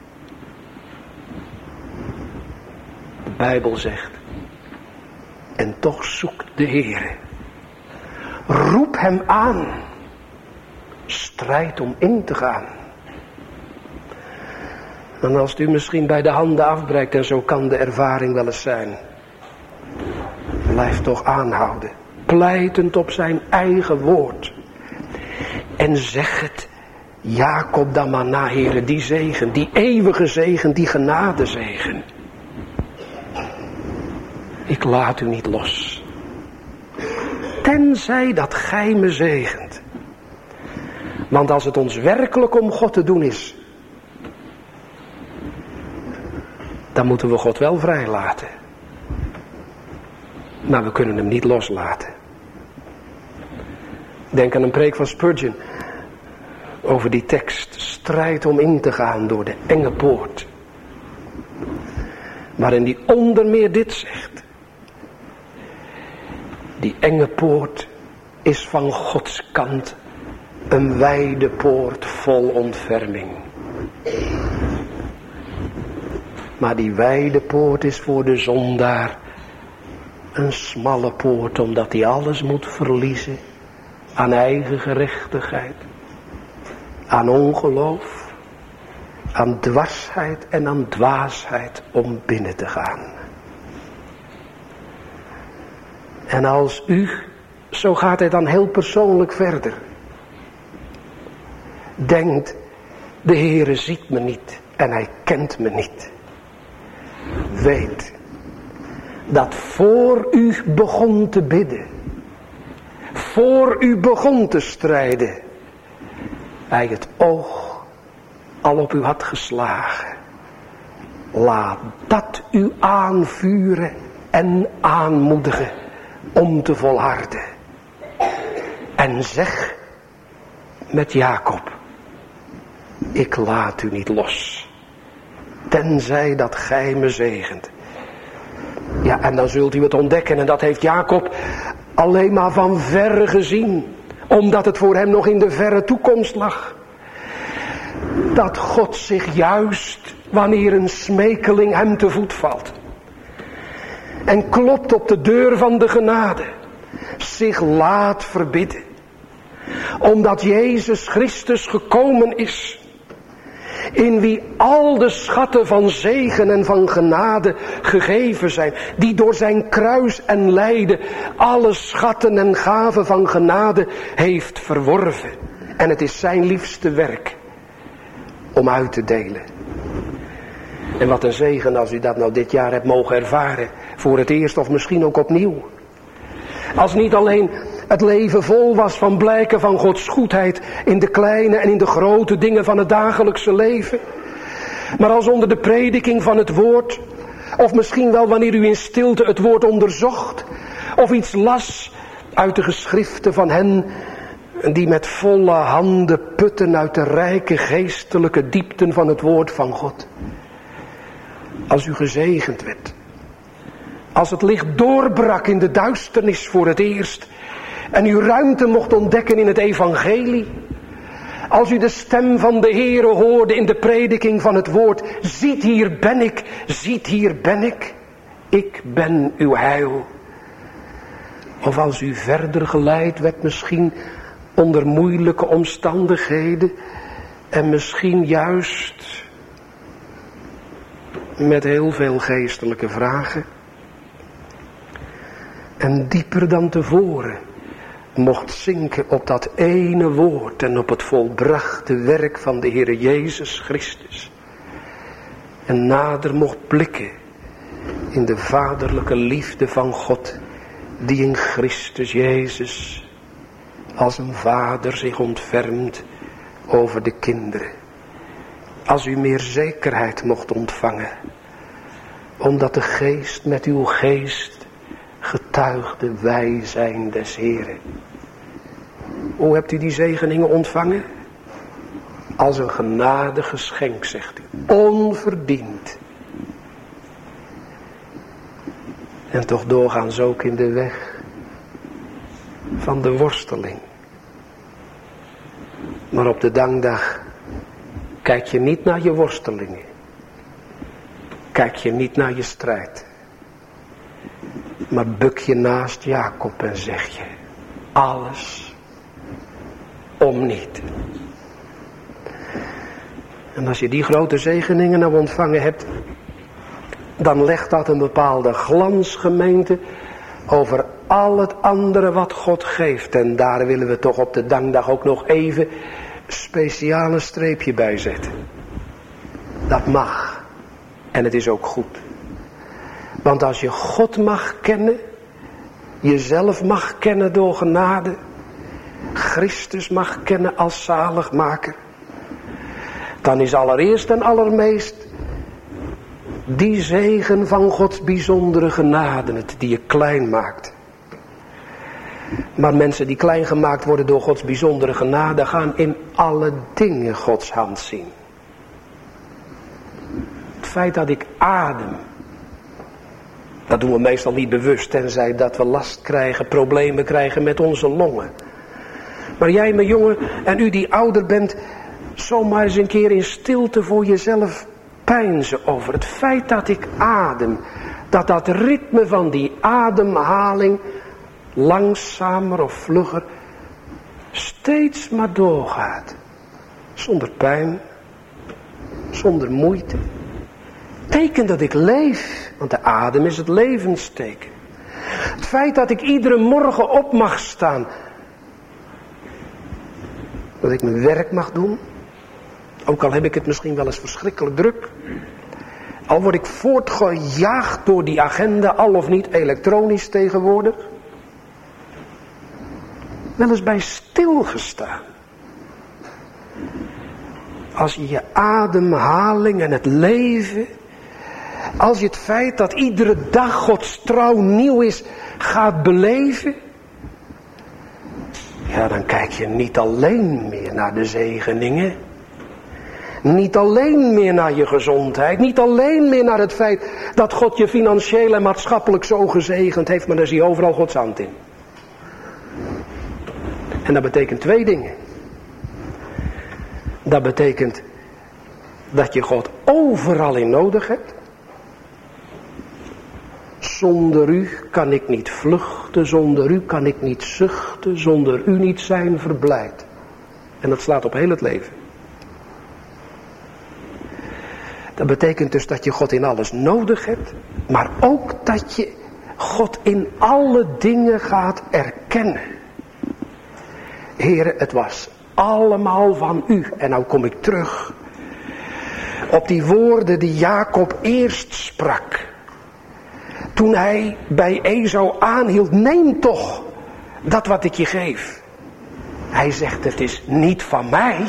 De Bijbel zegt. En toch zoekt de Heere. Roep hem aan. Strijd om in te gaan. En als het u misschien bij de handen afbreekt. En zo kan de ervaring wel eens zijn. Blijf toch aanhouden. Pleitend op zijn eigen woord. En zeg het Jacob dan maar na, Heere, die zegen, die eeuwige zegen, die genadezegen. Ik laat u niet los. Tenzij dat gij me zegent. Want als het ons werkelijk om God te doen is, dan moeten we God wel vrijlaten. Maar we kunnen hem niet loslaten. Denk aan een preek van Spurgeon. Over die tekst. Strijd om in te gaan door de enge poort. Waarin die onder meer dit zegt. Die enge poort is van Gods kant een wijde poort vol ontferming. Maar die wijde poort is voor de zondaar een smalle poort, omdat hij alles moet verliezen aan eigen gerechtigheid, aan ongeloof, aan dwarsheid en aan dwaasheid om binnen te gaan. En als u, zo gaat hij dan heel persoonlijk verder, denkt, de Heere ziet me niet en hij kent me niet. Weet dat voor u begon te bidden, voor u begon te strijden, hij het oog al op u had geslagen. Laat dat u aanvuren en aanmoedigen om te volharden. En zeg met Jacob, ik laat u niet los, tenzij dat gij me zegent. Ja, en dan zult u het ontdekken, en dat heeft Jacob alleen maar van verre gezien, omdat het voor hem nog in de verre toekomst lag. Dat God zich juist, wanneer een smekeling hem te voet valt en klopt op de deur van de genade, zich laat verbidden. Omdat Jezus Christus gekomen is, in wie al de schatten van zegen en van genade gegeven zijn, die door zijn kruis en lijden alle schatten en gaven van genade heeft verworven. En het is zijn liefste werk om uit te delen. En wat een zegen als u dat nou dit jaar hebt mogen ervaren, voor het eerst of misschien ook opnieuw. Als niet alleen het leven vol was van blijken van Gods goedheid in de kleine en in de grote dingen van het dagelijkse leven, maar als onder de prediking van het woord, of misschien wel wanneer u in stilte het woord onderzocht, of iets las uit de geschriften van hen die met volle handen putten uit de rijke geestelijke diepten van het woord van God. Als u gezegend werd, als het licht doorbrak in de duisternis voor het eerst en u ruimte mocht ontdekken in het evangelie, als u de stem van de Heere hoorde in de prediking van het woord, ziet hier ben ik ben uw heil. Of als u verder geleid werd misschien onder moeilijke omstandigheden en misschien juist met heel veel geestelijke vragen. En dieper dan tevoren mocht zinken op dat ene woord en op het volbrachte werk van de Heere Jezus Christus. En nader mocht blikken in de vaderlijke liefde van God, die in Christus Jezus als een vader zich ontfermt over de kinderen. Als u meer zekerheid mocht ontvangen, omdat de geest met uw geest getuigde, wij zijn des Heren. Hoe hebt u die zegeningen ontvangen? Als een genadegeschenk, zegt u. Onverdiend. En toch doorgaans ook in de weg van de worsteling. Maar op de dankdag kijk je niet naar je worstelingen. Kijk je niet naar je strijd. Maar buk je naast Jacob en zeg je, alles om niet. En als je die grote zegeningen nou ontvangen hebt, dan legt dat een bepaalde glans, gemeente, over al het andere wat God geeft. En daar willen we toch op de dankdag ook nog even speciale streepje bij zetten. Dat mag. En het is ook goed. Want als je God mag kennen, jezelf mag kennen door genade, Christus mag kennen als zaligmaker, dan is allereerst en allermeest die zegen van Gods bijzondere genade het die je klein maakt. Maar mensen die klein gemaakt worden door Gods bijzondere genade gaan in alle dingen Gods hand zien. Het feit dat ik adem Dat doen we meestal niet bewust, tenzij dat we last krijgen, problemen krijgen met onze longen. Maar jij, mijn jongen, en u die ouder bent, zomaar eens een keer in stilte voor jezelf peinzen over het feit dat ik adem. Dat ritme van die ademhaling langzamer of vlugger steeds maar doorgaat. Zonder pijn, zonder moeite. Teken dat ik leef, want de adem is het levensteken. Het feit dat ik iedere morgen op mag staan. Dat ik mijn werk mag doen. Ook al heb ik het misschien wel eens verschrikkelijk druk. Al word ik voortgejaagd door die agenda, al of niet elektronisch tegenwoordig. Wel eens bij stilgestaan. Als je je ademhaling en het leven, als je het feit dat iedere dag Gods trouw nieuw is, gaat beleven. Ja, dan kijk je niet alleen meer naar de zegeningen. Niet alleen meer naar je gezondheid. Niet alleen meer naar het feit dat God je financieel en maatschappelijk zo gezegend heeft. Maar daar zie je overal Gods hand in. En dat betekent 2 dingen. Dat betekent dat je God overal in nodig hebt. Zonder u kan ik niet vluchten. Zonder u kan ik niet zuchten. Zonder u niet zijn verblijd. En dat slaat op heel het leven. Dat betekent dus dat je God in alles nodig hebt. Maar ook dat je God in alle dingen gaat erkennen. Heere, het was allemaal van u. En nou kom ik terug op die woorden die Jacob eerst sprak. Toen hij bij Esau aanhield, neem toch dat wat ik je geef. Hij zegt, het is niet van mij.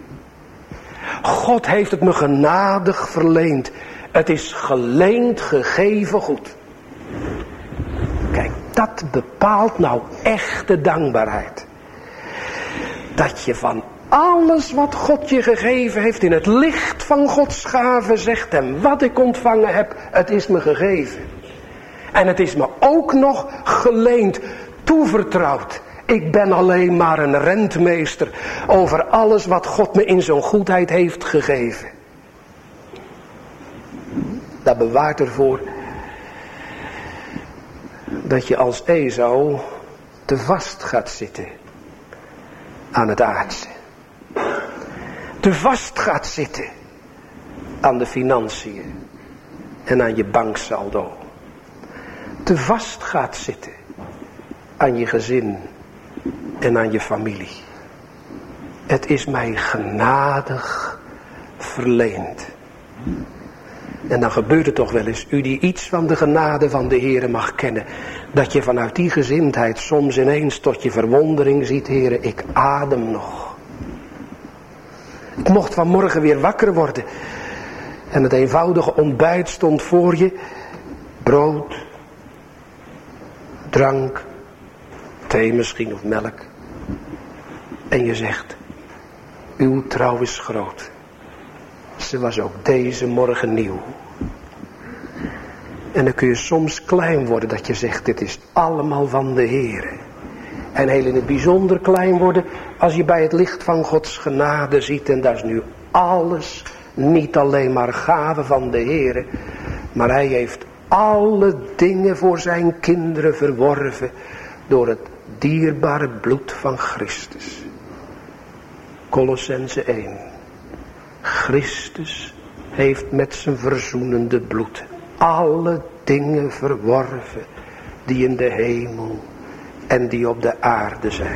God heeft het me genadig verleend. Het is geleend, gegeven goed. Kijk, dat bepaalt nou echte dankbaarheid. Dat je van alles wat God je gegeven heeft in het licht van Gods gave zegt. En wat ik ontvangen heb, het is me gegeven. En het is me ook nog geleend, toevertrouwd. Ik ben alleen maar een rentmeester over alles wat God me in zijn goedheid heeft gegeven. Dat bewaart ervoor dat je als Esau te vast gaat zitten aan het aardse. Te vast gaat zitten aan de financiën en aan je banksaldo. Te vast gaat zitten aan je gezin en aan je familie. Het is mij genadig verleend. En dan gebeurt het toch wel eens, u die iets van de genade van de Heere mag kennen, dat je vanuit die gezindheid soms ineens tot je verwondering ziet, Heere, ik adem nog. Ik mocht vanmorgen weer wakker worden. En het eenvoudige ontbijt stond voor je. Brood, drank, thee misschien of melk. En je zegt, uw trouw is groot. Ze was ook deze morgen nieuw. En dan kun je soms klein worden dat je zegt, dit is allemaal van de Heere. En heel in het bijzonder klein worden als je bij het licht van Gods genade ziet. En dat is nu alles, niet alleen maar gave van de Heere. Maar hij heeft alle dingen voor zijn kinderen verworven door het dierbare bloed van Christus. Kolossenzen 1. Christus heeft met zijn verzoenende bloed alle dingen verworven die in de hemel en die op de aarde zijn.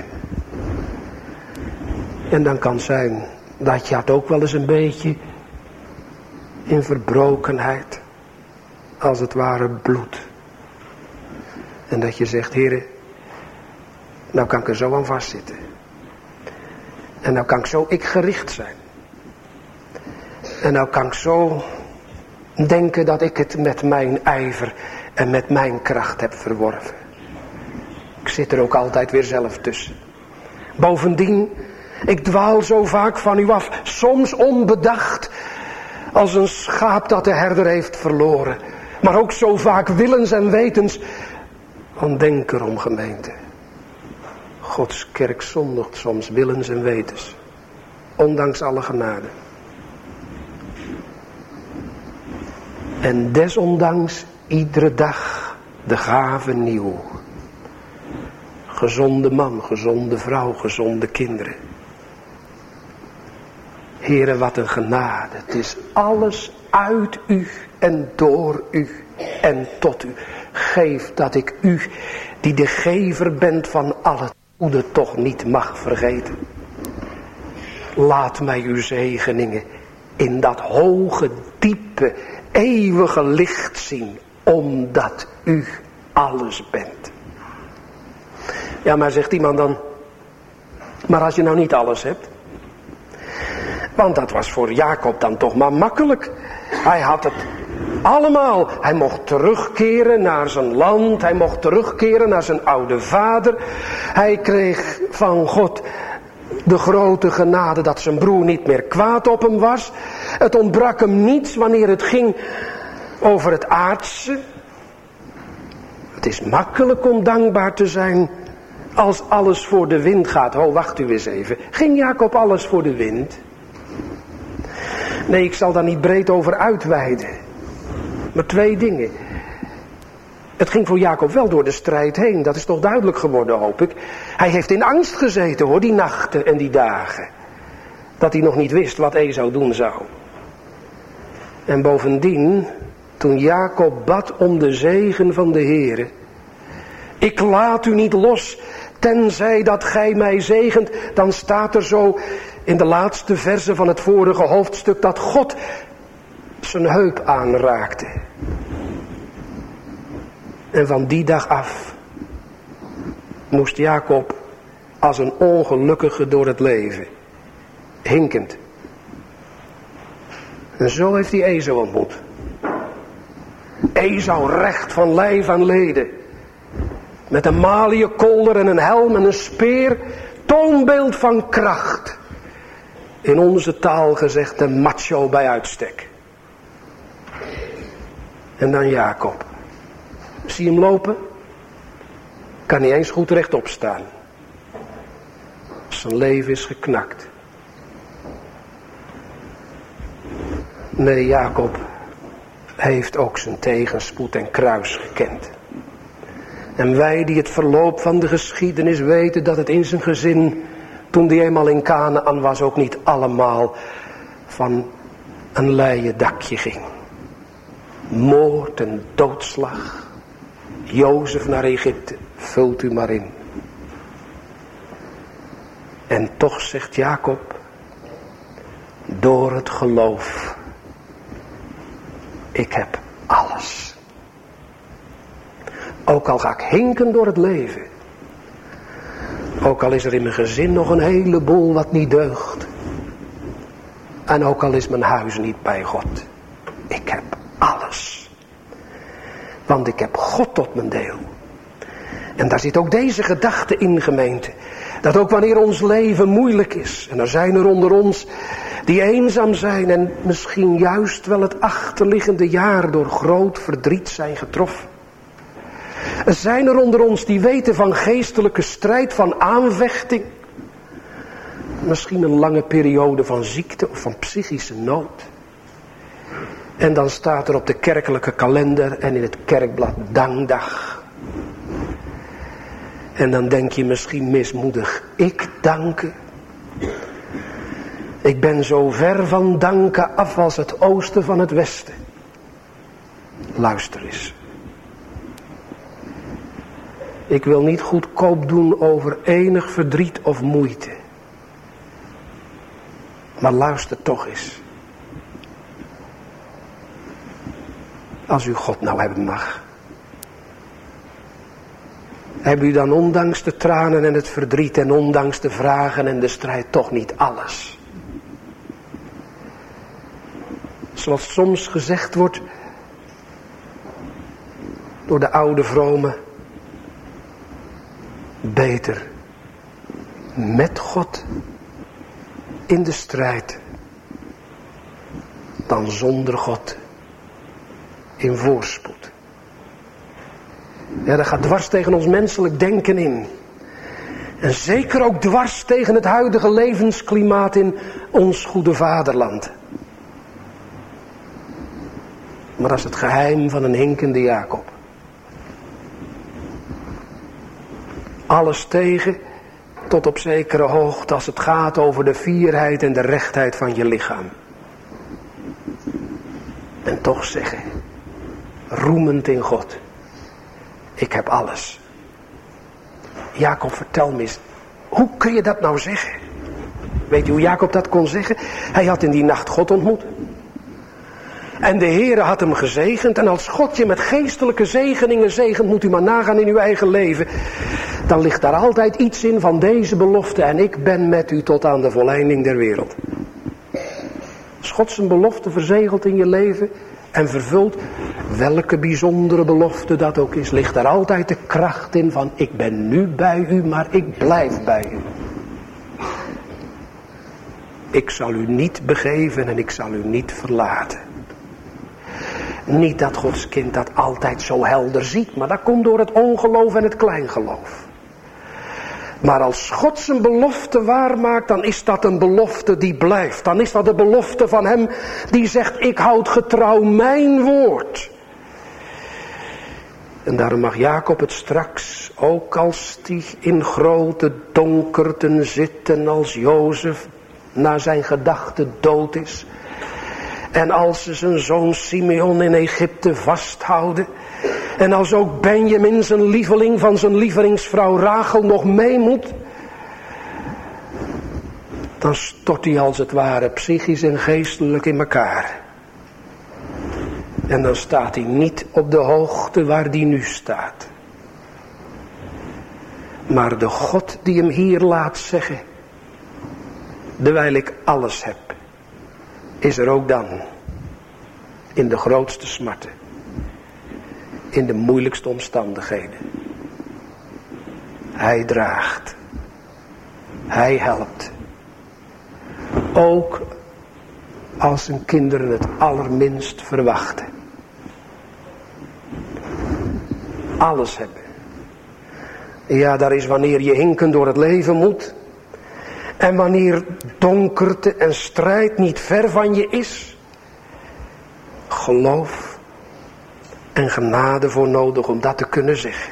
En dan kan zijn dat je het ook wel eens een beetje in verbrokenheid, als het ware bloed. En dat je zegt, Heere, nou kan ik er zo aan vastzitten. En nou kan ik zo gericht zijn. En nou kan ik zo denken dat ik het met mijn ijver en met mijn kracht heb verworven. Ik zit er ook altijd weer zelf tussen. Bovendien, ik dwaal zo vaak van u af, soms onbedacht, als een schaap dat de herder heeft verloren. Maar ook zo vaak willens en wetens. Want denk erom, gemeente. Gods kerk zondigt soms willens en wetens. Ondanks alle genade. En desondanks iedere dag de gave nieuw. Gezonde man, gezonde vrouw, gezonde kinderen. Heere, wat een genade. Het is alles uit u en door u en tot u. Geef dat ik u, die de gever bent van al het goede, toch niet mag vergeten. Laat mij uw zegeningen in dat hoge, diepe, eeuwige licht zien, omdat u alles bent. Ja, maar zegt iemand dan, maar als je nou niet alles hebt? Want dat was voor Jacob dan toch maar makkelijk. Hij had het allemaal. Hij mocht terugkeren naar zijn land. Hij mocht terugkeren naar zijn oude vader. Hij kreeg van God de grote genade dat zijn broer niet meer kwaad op hem was. Het ontbrak hem niets wanneer het ging over het aardse. Het is makkelijk om dankbaar te zijn als alles voor de wind gaat. Oh, wacht u eens even. Ging Jacob alles voor de wind? Nee, ik zal daar niet breed over uitweiden. Maar 2 dingen. Het ging voor Jacob wel door de strijd heen. Dat is toch duidelijk geworden, hoop ik. Hij heeft in angst gezeten, hoor, die nachten en die dagen. Dat hij nog niet wist wat Esau doen zou. En bovendien, toen Jacob bad om de zegen van de Heere. Ik laat u niet los, tenzij dat gij mij zegent. Dan staat er zo in de laatste verse van het vorige hoofdstuk dat God zijn heup aanraakte. En van die dag af moest Jacob als een ongelukkige door het leven. Hinkend. En zo heeft hij Esau ontmoet. Esau recht van lijf aan leden. Met een maliënkolder en een helm en een speer. Toonbeeld van kracht. In onze taal gezegd een macho bij uitstek. En dan Jacob. Zie je hem lopen? Kan niet eens goed rechtop staan. Zijn leven is geknakt. Nee, Jacob heeft ook zijn tegenspoed en kruis gekend. En wij die het verloop van de geschiedenis weten dat het in zijn gezin, toen die eenmaal in Kanaan was, ook niet allemaal van een leien dakje ging. Moord en doodslag. Jozef naar Egypte, vult u maar in. En toch zegt Jacob, door het geloof, ik heb alles. Ook al ga ik hinken door het leven. Ook al is er in mijn gezin nog een heleboel wat niet deugt. En ook al is mijn huis niet bij God. Ik heb alles. Want ik heb God tot mijn deel. En daar zit ook deze gedachte in, gemeente. Dat ook wanneer ons leven moeilijk is. En er zijn er onder ons die eenzaam zijn. En misschien juist wel het achterliggende jaar door groot verdriet zijn getroffen. Er zijn er onder ons die weten van geestelijke strijd, van aanvechting. Misschien een lange periode van ziekte of van psychische nood. En dan staat er op de kerkelijke kalender en in het kerkblad dankdag. En dan denk je misschien mismoedig, ik danken. Ik ben zo ver van danken af als het oosten van het westen. Luister eens. Ik wil niet goedkoop doen over enig verdriet of moeite. Maar luister toch eens. Als u God nou hebben mag. Hebt u dan ondanks de tranen en het verdriet en ondanks de vragen en de strijd toch niet alles? Zoals soms gezegd wordt door de oude vromen. Beter met God in de strijd dan zonder God in voorspoed. Ja, dat gaat dwars tegen ons menselijk denken in. En zeker ook dwars tegen het huidige levensklimaat in ons goede vaderland. Maar dat is het geheim van een hinkende Jacob. Alles tegen, tot op zekere hoogte als het gaat over de fierheid en de rechtheid van je lichaam. En toch zeggen, roemend in God, ik heb alles. Jacob, vertel me eens, hoe kun je dat nou zeggen? Weet je hoe Jacob dat kon zeggen? Hij had in die nacht God ontmoet. En de Heere had hem gezegend. En als God je met geestelijke zegeningen zegent, moet u maar nagaan in uw eigen leven. Dan ligt daar altijd iets in van deze belofte. En ik ben met u tot aan de volleinding der wereld. Als God zijn belofte verzegelt in je leven en vervult, welke bijzondere belofte dat ook is, ligt daar altijd de kracht in van ik ben nu bij u, maar ik blijf bij u. Ik zal u niet begeven en ik zal u niet verlaten. Niet dat Gods kind dat altijd zo helder ziet, maar dat komt door het ongeloof en het kleingeloof. Maar als God zijn belofte waarmaakt, dan is dat een belofte die blijft. Dan is dat de belofte van hem die zegt, ik houd getrouw mijn woord. En daarom mag Jacob het straks, ook als hij in grote donkerten zit en als Jozef naar zijn gedachte dood is. En als ze zijn zoon Simeon in Egypte vasthouden. En als ook Benjamin, zijn lieveling van zijn lievelingsvrouw Rachel, nog mee moet. Dan stort hij als het ware psychisch en geestelijk in elkaar. En dan staat hij niet op de hoogte waar hij nu staat. Maar de God die hem hier laat zeggen, terwijl ik alles heb, is er ook dan. In de grootste smarten. In de moeilijkste omstandigheden. Hij draagt. Hij helpt. Ook als zijn kinderen het allerminst verwachten. Alles hebben. Ja, daar is wanneer je hinken door het leven moet. En wanneer donkerte en strijd niet ver van je is. Geloof en genade voor nodig om dat te kunnen zeggen.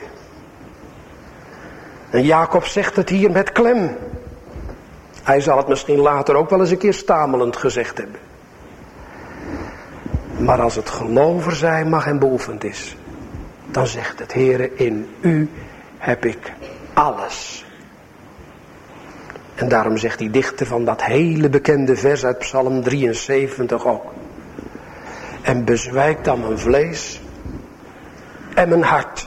En Jacob zegt het hier met klem. Hij zal het misschien later ook wel eens een keer stamelend gezegd hebben. Maar als het geloven zijn mag en beoefend is, dan zegt het, Heere, in u heb ik alles. En daarom zegt die dichter van dat hele bekende vers uit Psalm 73 ook. En bezwijkt dan mijn vlees en mijn hart.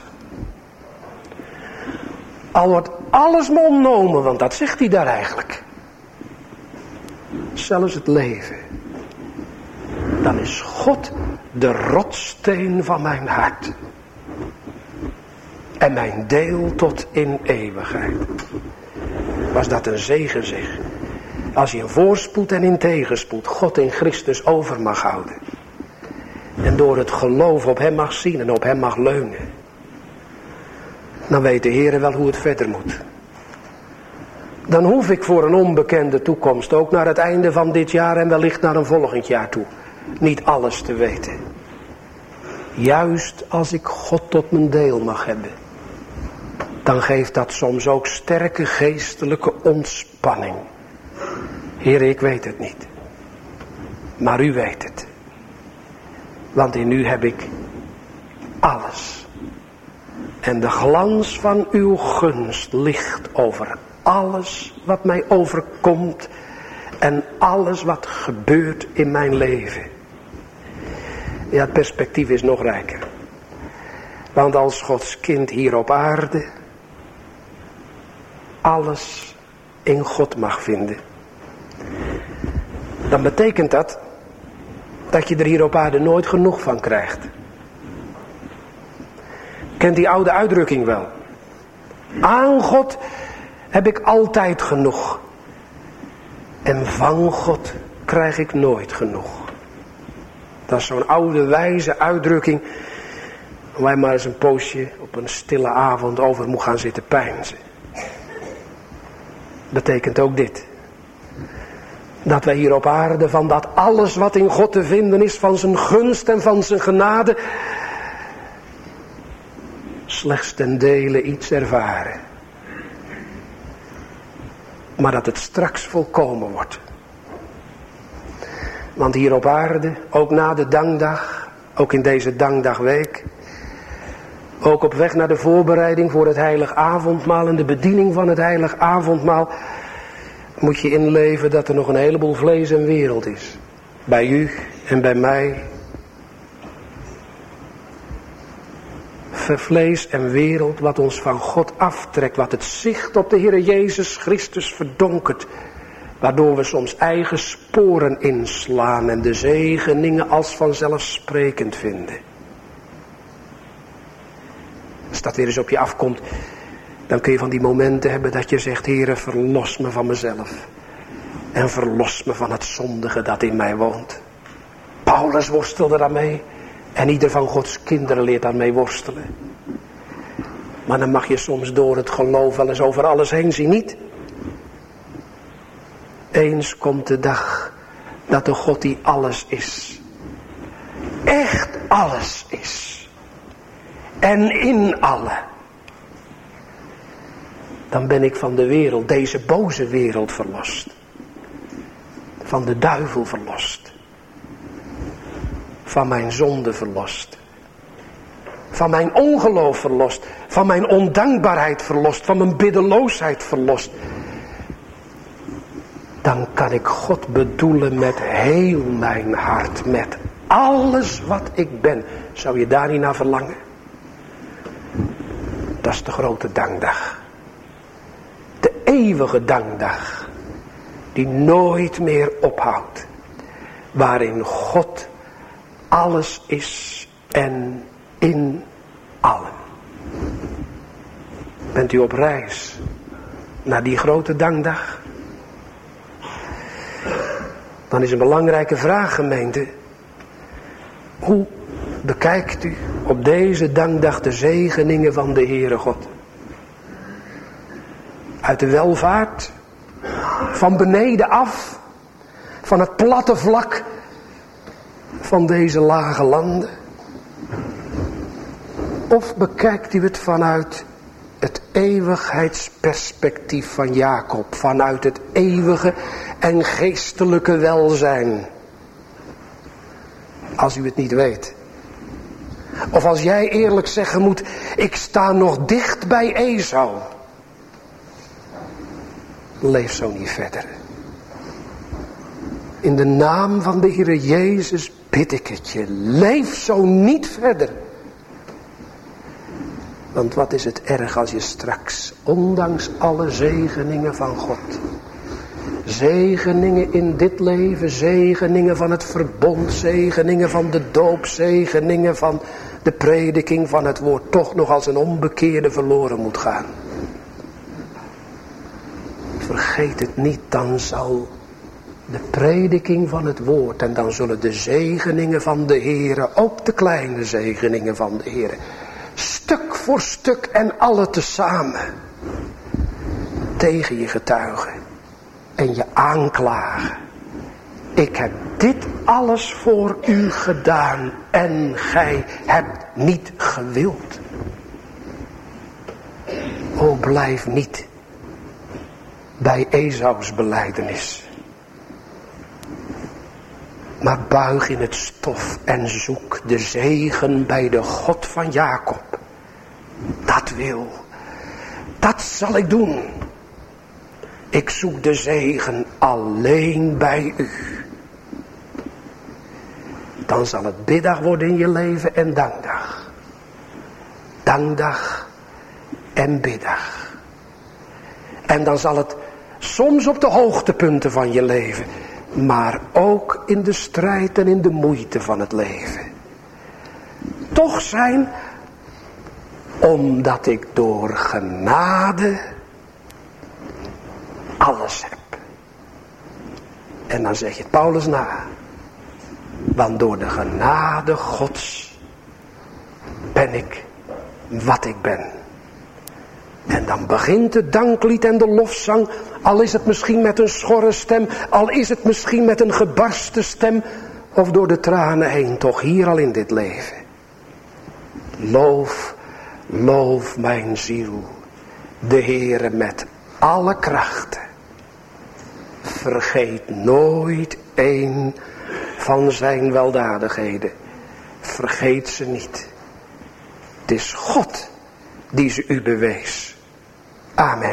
Al wordt alles me ontnomen, want dat zegt hij daar eigenlijk. Zelfs het leven. Dan is God de rotsteen van mijn hart. En mijn deel tot in eeuwigheid. Was dat een zegen zeg. Als je in voorspoed en in tegenspoed God in Christus over mag houden. En door het geloof op hem mag zien en op hem mag leunen. Dan weet de Heer wel hoe het verder moet. Dan hoef ik voor een onbekende toekomst, ook naar het einde van dit jaar en wellicht naar een volgend jaar toe, niet alles te weten. Juist als ik God tot mijn deel mag hebben, dan geeft dat soms ook sterke geestelijke ontspanning. Heer, ik weet het niet. Maar u weet het. Want in u heb ik alles. En de glans van uw gunst ligt over alles wat mij overkomt. En alles wat gebeurt in mijn leven. Ja, het perspectief is nog rijker. Want als Gods kind hier op aarde alles in God mag vinden, dan betekent dat je er hier op aarde nooit genoeg van krijgt. Kent die oude uitdrukking wel? Aan God heb ik altijd genoeg. En van God krijg ik nooit genoeg. Dat is zo'n oude wijze uitdrukking. Waar wij maar eens een poosje op een stille avond over moeten gaan zitten peinzen. Betekent ook dit. Dat wij hier op aarde van dat alles wat in God te vinden is, van zijn gunst en van zijn genade, slechts ten dele iets ervaren. Maar dat het straks volkomen wordt. Want hier op aarde, ook na de dankdag, ook in deze dankdagweek, ook op weg naar de voorbereiding voor het heilig avondmaal en de bediening van het heilig avondmaal, moet je inleven dat er nog een heleboel vlees en wereld is. Bij u en bij mij. Vlees en wereld wat ons van God aftrekt, wat het zicht op de Heer Jezus Christus verdonkert. Waardoor we soms eigen sporen inslaan en de zegeningen als vanzelfsprekend vinden. Als dat weer eens op je afkomt, dan kun je van die momenten hebben dat je zegt, Heere, verlos me van mezelf. En verlos me van het zondige dat in mij woont. Paulus worstelde daarmee. En ieder van Gods kinderen leert daarmee worstelen. Maar dan mag je soms door het geloof wel eens over alles heen zien, niet? Eens komt de dag dat de God die alles is, echt alles is. En in alle. Dan ben ik van de wereld, deze boze wereld verlost. Van de duivel verlost. Van mijn zonde verlost. Van mijn ongeloof verlost. Van mijn ondankbaarheid verlost. Van mijn biddeloosheid verlost. Dan kan ik God bedoelen met heel mijn hart. Met alles wat ik ben. Zou je daar niet naar verlangen? Dat is de grote dankdag. De eeuwige dankdag. Die nooit meer ophoudt. Waarin God alles is en in allen. Bent u op reis naar die grote dankdag? Dan is een belangrijke vraag, gemeente. Hoe bekijkt u op deze dankdag de zegeningen van de Heere God? Uit de welvaart? Van beneden af? Van het platte vlak van deze lage landen? Of bekijkt u het vanuit het eeuwigheidsperspectief van Jacob, vanuit het eeuwige en geestelijke welzijn? Als u het niet weet. Of als jij eerlijk zeggen moet, ik sta nog dicht bij Esau. Leef zo niet verder. In de naam van de Heere Jezus bid ik het je. Leef zo niet verder. Want wat is het erg als je straks, ondanks alle zegeningen van God, zegeningen in dit leven, zegeningen van het verbond, zegeningen van de doop, zegeningen van de prediking van het woord, toch nog als een onbekeerde verloren moet gaan. Vergeet het niet, dan zal de prediking van het woord en dan zullen de zegeningen van de Heere, ook de kleine zegeningen van de Heere, stuk voor stuk en alle tezamen tegen je getuigen en je aanklagen. Ik heb dit alles voor u gedaan en gij hebt niet gewild. O, blijf niet bij Esaus belijdenis. Maar buig in het stof en zoek de zegen bij de God van Jacob. Dat wil. Dat zal ik doen. Ik zoek de zegen alleen bij u. Dan zal het biddag worden in je leven en dankdag. Dankdag en biddag. En dan zal het soms op de hoogtepunten van je leven, maar ook in de strijd en in de moeite van het leven, toch zijn, omdat ik door genade alles heb. En dan zeg je het Paulus na. Want door de genade Gods ben ik wat ik ben. En dan begint het danklied en de lofzang. Al is het misschien met een schorre stem. Al is het misschien met een gebarsten stem. Of door de tranen heen. Toch hier al in dit leven. Loof, loof mijn ziel. De Heere met alle krachten. Vergeet nooit een van zijn weldadigheden. Vergeet ze niet. Het is God die ze u bewees. Amen.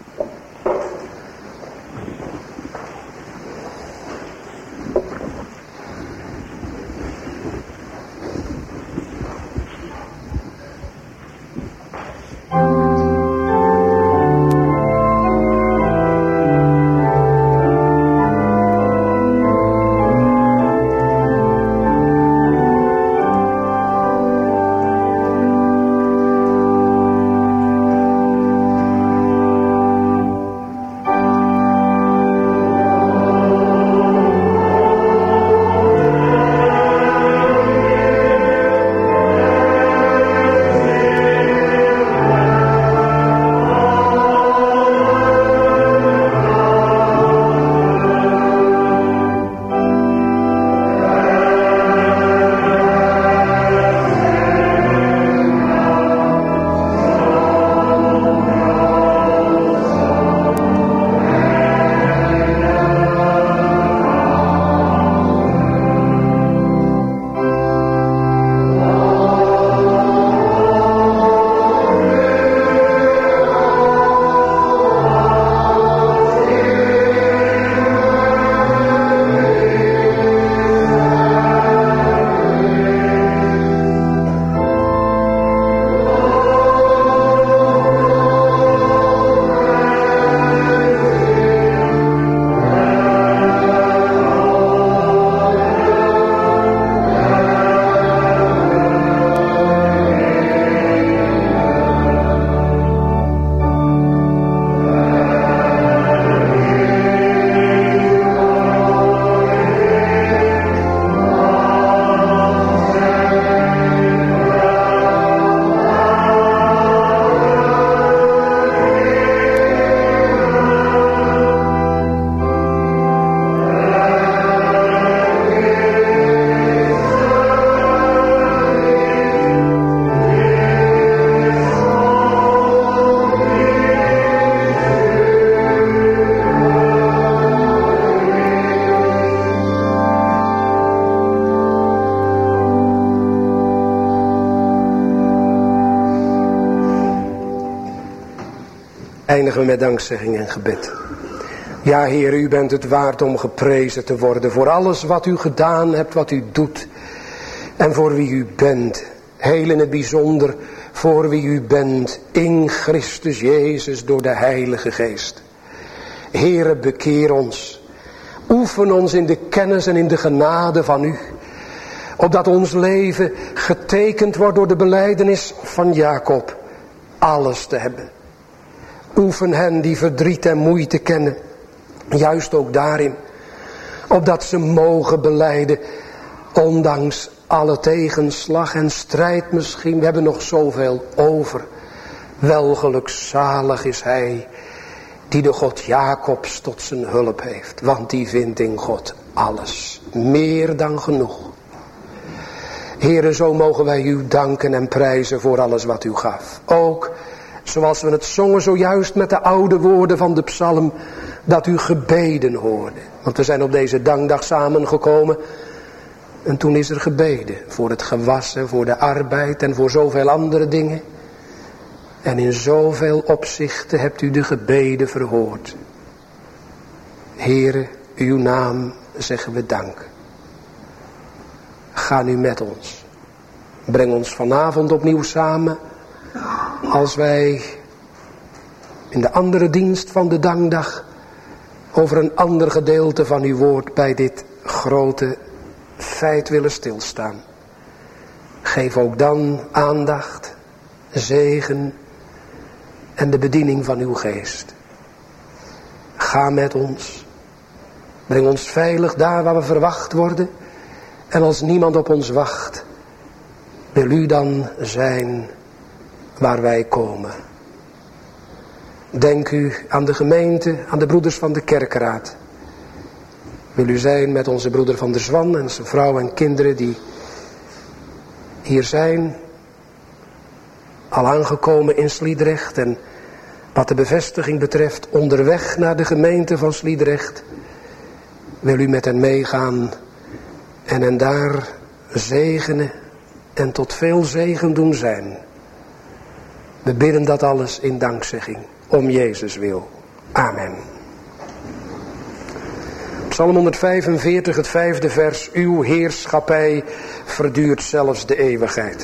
Eindigen we met dankzegging en gebed. Ja, Heer, u bent het waard om geprezen te worden voor alles wat u gedaan hebt, wat u doet. En voor wie u bent. Heel in het bijzonder voor wie u bent in Christus Jezus door de Heilige Geest. Heere, bekeer ons. Oefen ons in de kennis en in de genade van u. Opdat ons leven getekend wordt door de belijdenis van Jacob. Alles te hebben. Oefen hen die verdriet en moeite kennen. Juist ook daarin. Opdat ze mogen belijden. Ondanks alle tegenslag en strijd misschien. We hebben nog zoveel over. Wel gelukzalig is hij. Die de God Jacobs tot zijn hulp heeft. Want die vindt in God alles. Meer dan genoeg. Heere, zo mogen wij u danken en prijzen voor alles wat u gaf. Ook zoals we het zongen zojuist met de oude woorden van de psalm. Dat u gebeden hoorde. Want we zijn op deze dankdag samengekomen. En toen is er gebeden. Voor het gewassen, voor de arbeid en voor zoveel andere dingen. En in zoveel opzichten hebt u de gebeden verhoord. Heere, uw naam zeggen we dank. Ga nu met ons. Breng ons vanavond opnieuw samen. Als wij in de andere dienst van de dankdag over een ander gedeelte van uw woord bij dit grote feit willen stilstaan. Geef ook dan aandacht, zegen en de bediening van uw geest. Ga met ons. Breng ons veilig daar waar we verwacht worden. En als niemand op ons wacht, wil u dan zijn waar wij komen. Denk u aan de gemeente, aan de broeders van de kerkraad. Wil u zijn met onze broeder Van der Zwan en zijn vrouw en kinderen die hier zijn, al aangekomen in Sliedrecht en wat de bevestiging betreft onderweg naar de gemeente van Sliedrecht. Wil u met hen meegaan en hen daar zegenen en tot veel zegen doen zijn. We bidden dat alles in dankzegging, om Jezus wil. Amen. Psalm 145, het 5e vers. Uw heerschappij verduurt zelfs de eeuwigheid.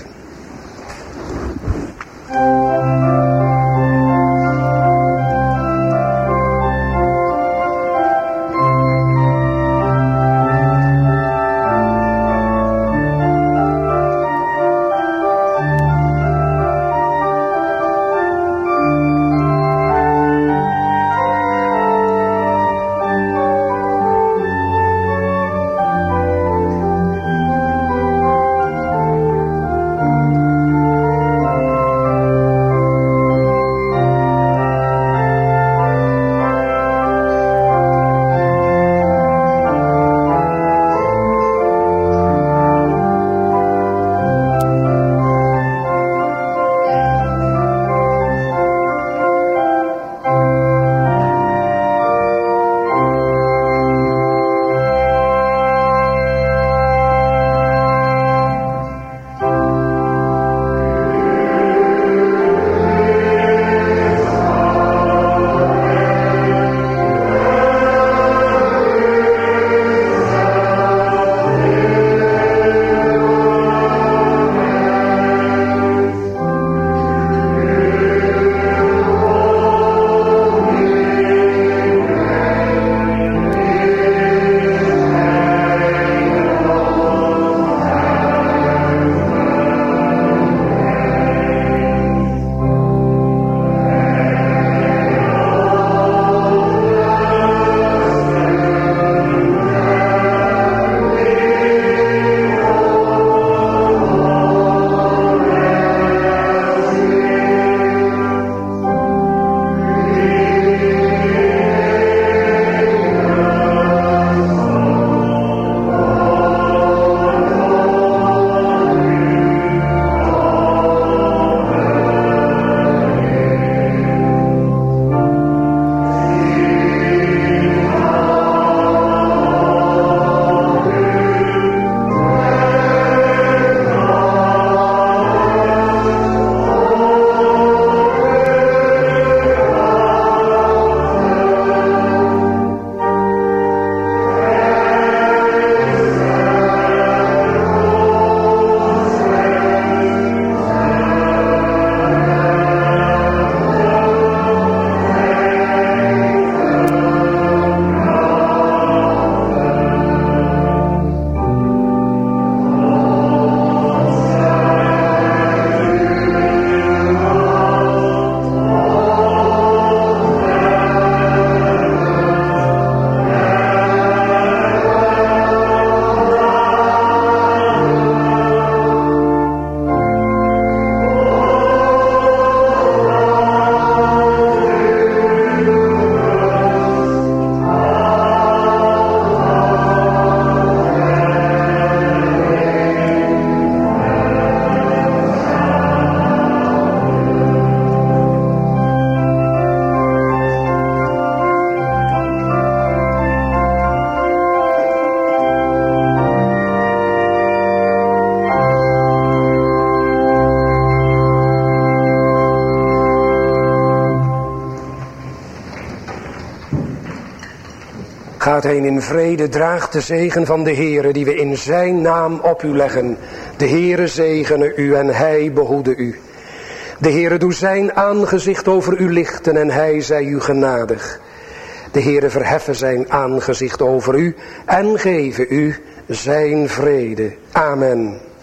Gaat heen in vrede, draagt de zegen van de Heere die we in zijn naam op u leggen. De Heere zegene u en hij behoede u. De Heere doe zijn aangezicht over u lichten en hij zij u genadig. De Heere verheffen zijn aangezicht over u en geven u zijn vrede. Amen.